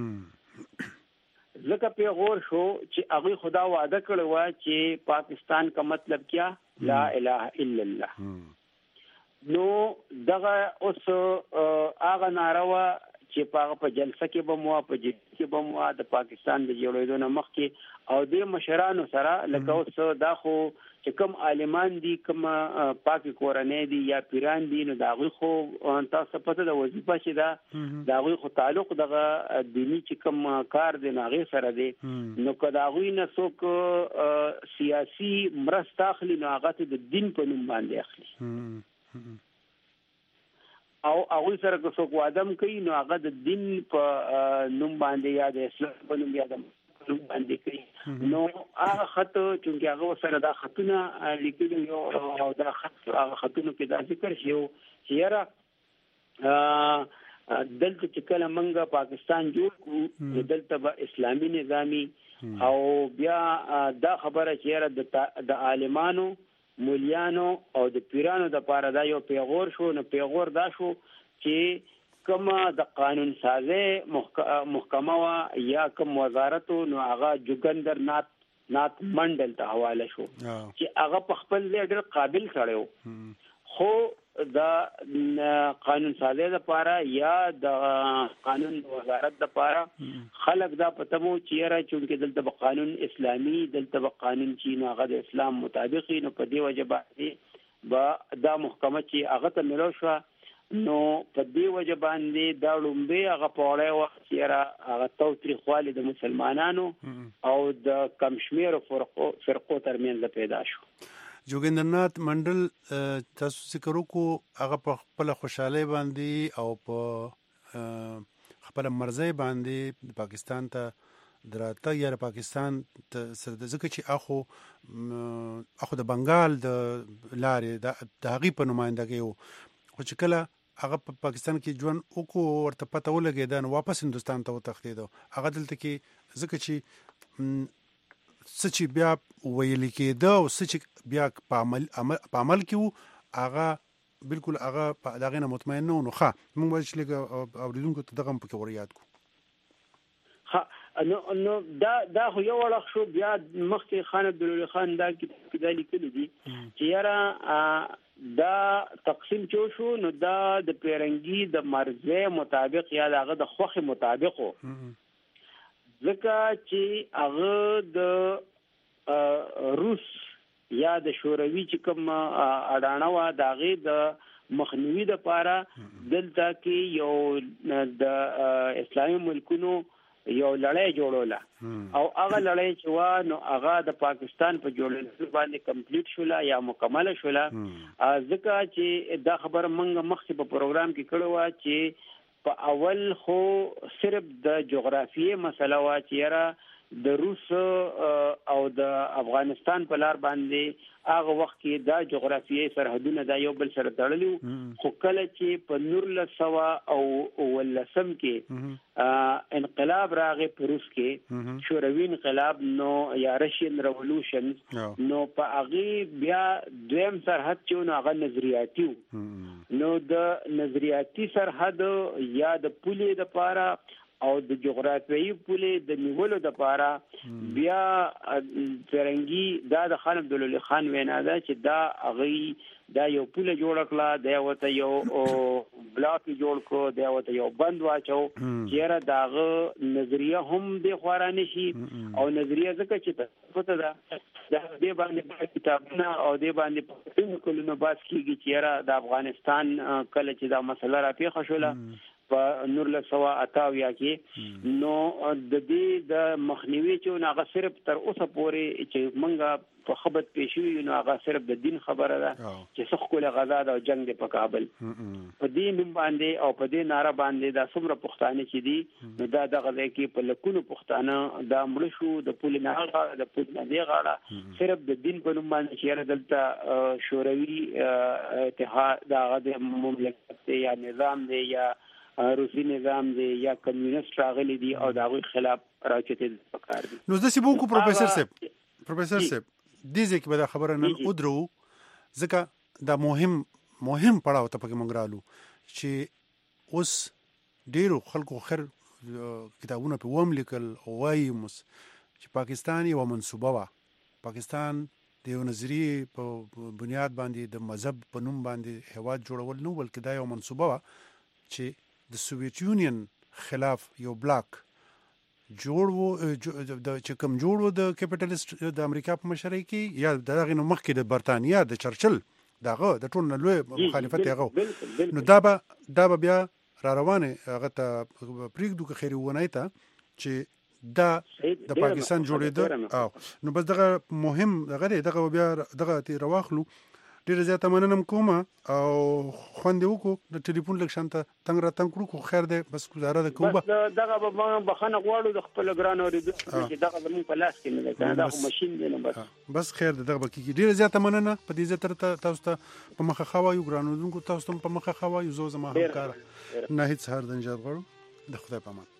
ځکه پیغور شو چې هغه خدا وعده کړی و چې پاکستان کا مطلب کیا لا اله الا الله نو دغه اوس هغه ناروا چې په جلسه کې بموا په جلسه کې بموا د پاکستان د جوړېدو نه مخکې او د مشرانو سره لکه اوس دا خو چې کوم عالمان دي کوم پاک کورنۍ دي یا پیران دي نو دا غوي خو تاسو پته د وظیفه چې دا غوي خو تعلق دغه دینی چې کوم کار دی نه غي سره دی نو کدا غوي نه څوک سیاسي مرسته اخلي نو هغه د دین په نوم باندې اخلي او هغه سره که څوک وادم کوي نو هغه د دین په نوم باندې یا د اسلام په نوم یا د نوم باندې کوي نو هغه خط چې هغه سره دا خطونه لیکلي او دا خط هغه خطونه کې دا ذکر شي چې یاره دلته چې کله منګه پاکستان جوړ کړو دلته به اسلامي نظامي او بیا دا خبره چې یاره د عالمانو مولیانو او د پیرانو د پاره دا یو پیغور شو نو پیغور دا شو چې کوم د قانون سازي محکمه وا یا کوم وزارت نو هغه جوګندر نات منډل ته حواله شو چې هغه په خپل ډېر قابل سړیو خو د قانون سازي د پاره یا د قانون وزارت د پاره خلک دا پته مو چیرې چې دلته په قانون اسلامي دلته په قانون چې هغه د اسلام مطابق نو په دی وجه باندې دا محکمه چې هغه ته ملو شو نو په دې وجه باندې دا لومبه هغه پوره وخت چې را هغه توتریخوالی د مسلمانانو او د کمشمیر فرقو ترمنځ پیدا شو. جوګیندرنات منډل تاسو ذکر وکړو هغه په خپل خوشاله باندې او په خپل مرزي باندې پاکستان ته دراته یا پاکستان سره د ځکه چې اخو د بنگال د لارې د هغې په نمایندګۍ و خو چې کله هغه په پاکستان کې ژوند وکړو ورته پته ولګېده نو واپس هندوستان ته وتښتېده هغه دلته کې ځکه چې څه چې بیا ویل کېده او څه چې بیا په عمل کې و هغه بالکل هغه په دغې نه مطمئن نه و. نو ښه موږ باید چې لږ اورېدونکو ته دغه هم پکې ور یاد کړو. نو دا خو یو وړخ شو. بیا مخکې خان عبدالولي خان دا کتاب دا لیکلي دي چې یاره دا تقسیم چې شو نو دا د پیرنګي د مرزي مطابق یا هغه د خوښې مطابق و ځکه چې هغه د روس یا د شوروي چې کوم اډانه وه د هغې د مخنیوي دپاره دلته کې یو د اسلامي ملکونو یو لړۍ جوړوله او هغه لړۍ چې وه نو هغه د پاکستان په جوړېدو باندې کمپلیټ شوله یا مکمله شوله ځکه چې دا خبره موږ مخکې په پروګرام کې کړې وه چې په اول خو صرف د جغرافیې مسله وه چې یاره د روس او د افغانستان په لار باندې هغه وخت کې دا جغرافیایي سرحدونه دا یو بل سره تړلي خو کله چې په 1919 کې انقلاب راغی په روس کې شوروي انقلاب نو یا رشین ریولوشن نو په هغې بیا دویم سرحد چې نو هغه نظریاتي نو د نظریاتي سرحد یا د پولې دپاره او د جغرافیایي پولې د نیولو دپاره بیا فرنګي دا د خان عبدالولي خان وینا ده چې دا هغوی دا یو پوله جوړه کړه دا ورته یو بلاک جوړ کړو دا ورته یو بند واچو چې یاره د هغه نظریه هم دې خوا رانشي او نظریه ځکه چې پته ده د دې باندې کتابونه او دې باندې په کلونو بحث کېږي چې یاره د افغانستان کله چې دا مسله راپېښه شوله په 1988 کې نو د دې د مخنیوي چې هغه صرف تر اوسه پورې چې موږ په خبرت پېښوي نو هغه صرف د دین خبره ده چې څه ښکلی غزا ده او جنګ دی په کابل په دې نوم باندې او په دې ناره باندې دا څومره پښتانه چې دي نو دا دغه ځای کې په لکونو پښتانه دا مړه شو د پولې نه هغه د پولې نه دې غاړه صرف د دین په نوم باندې چې یاره دلته شوروي اتحاد د هغه د مملکت دی یا نظام دی یا روسي نظام دی یا کمیونست راغلي دي او د هغوی خلاف راوچتېدل پکار دي. نو داسې به وکړو پروفیسر صاحب دې ځای کې به دا خبره نن ودرو ځکه دا مهم پړاو ته پکې موږ رالو چې اوس ډېرو خلکو خیر کتابونه پې وم لیکل وایي اوس چې پاکستان یوه منصوبه وه پاکستان د یو نظریې په بنیاد باندې د مذهب په نوم باندې هیواد جوړول نو بلکې دا یو منصوبه وه چې د سوویت یونین خلاف یو بلاک جوړ وو چې کوم جوړ وو د کیپیټلیسټ د امریکا په مشرۍ کې یا د هغې نه مخکې د برطانیا د چرچل دغه د ټول نه لوی مخالفت هغه نو دا به بیا را روانې هغه ته پرېږدو که خیري ونی ته چې دا د پاکستان جوړېده او نو بس دغه مهم دغه دی دغه بیا دغه ترې راواخلو. ډېره زیاته مننه کوم او خوند یې وکړو د ټلیفون لږ شان ته تنګ راتنګ کړو خو خیر دی بس ګزاره ده کوو بس دغه به موږ بخښنه غواړو د خپلو ګرانو اورېدونکو چې دغه زموږ په لاس کې نه دی دا خو مشین دی نو بس خیر دی دغه به کېږي. ډېره زیاته مننه په دې ځای تاسو ته په مخه ښه وایو ګرانو اورېدونکو تاسو ته هم په مخه ښه وایو زه زما همکاره ناهید سهار د نجات غواړم د خدای په امان.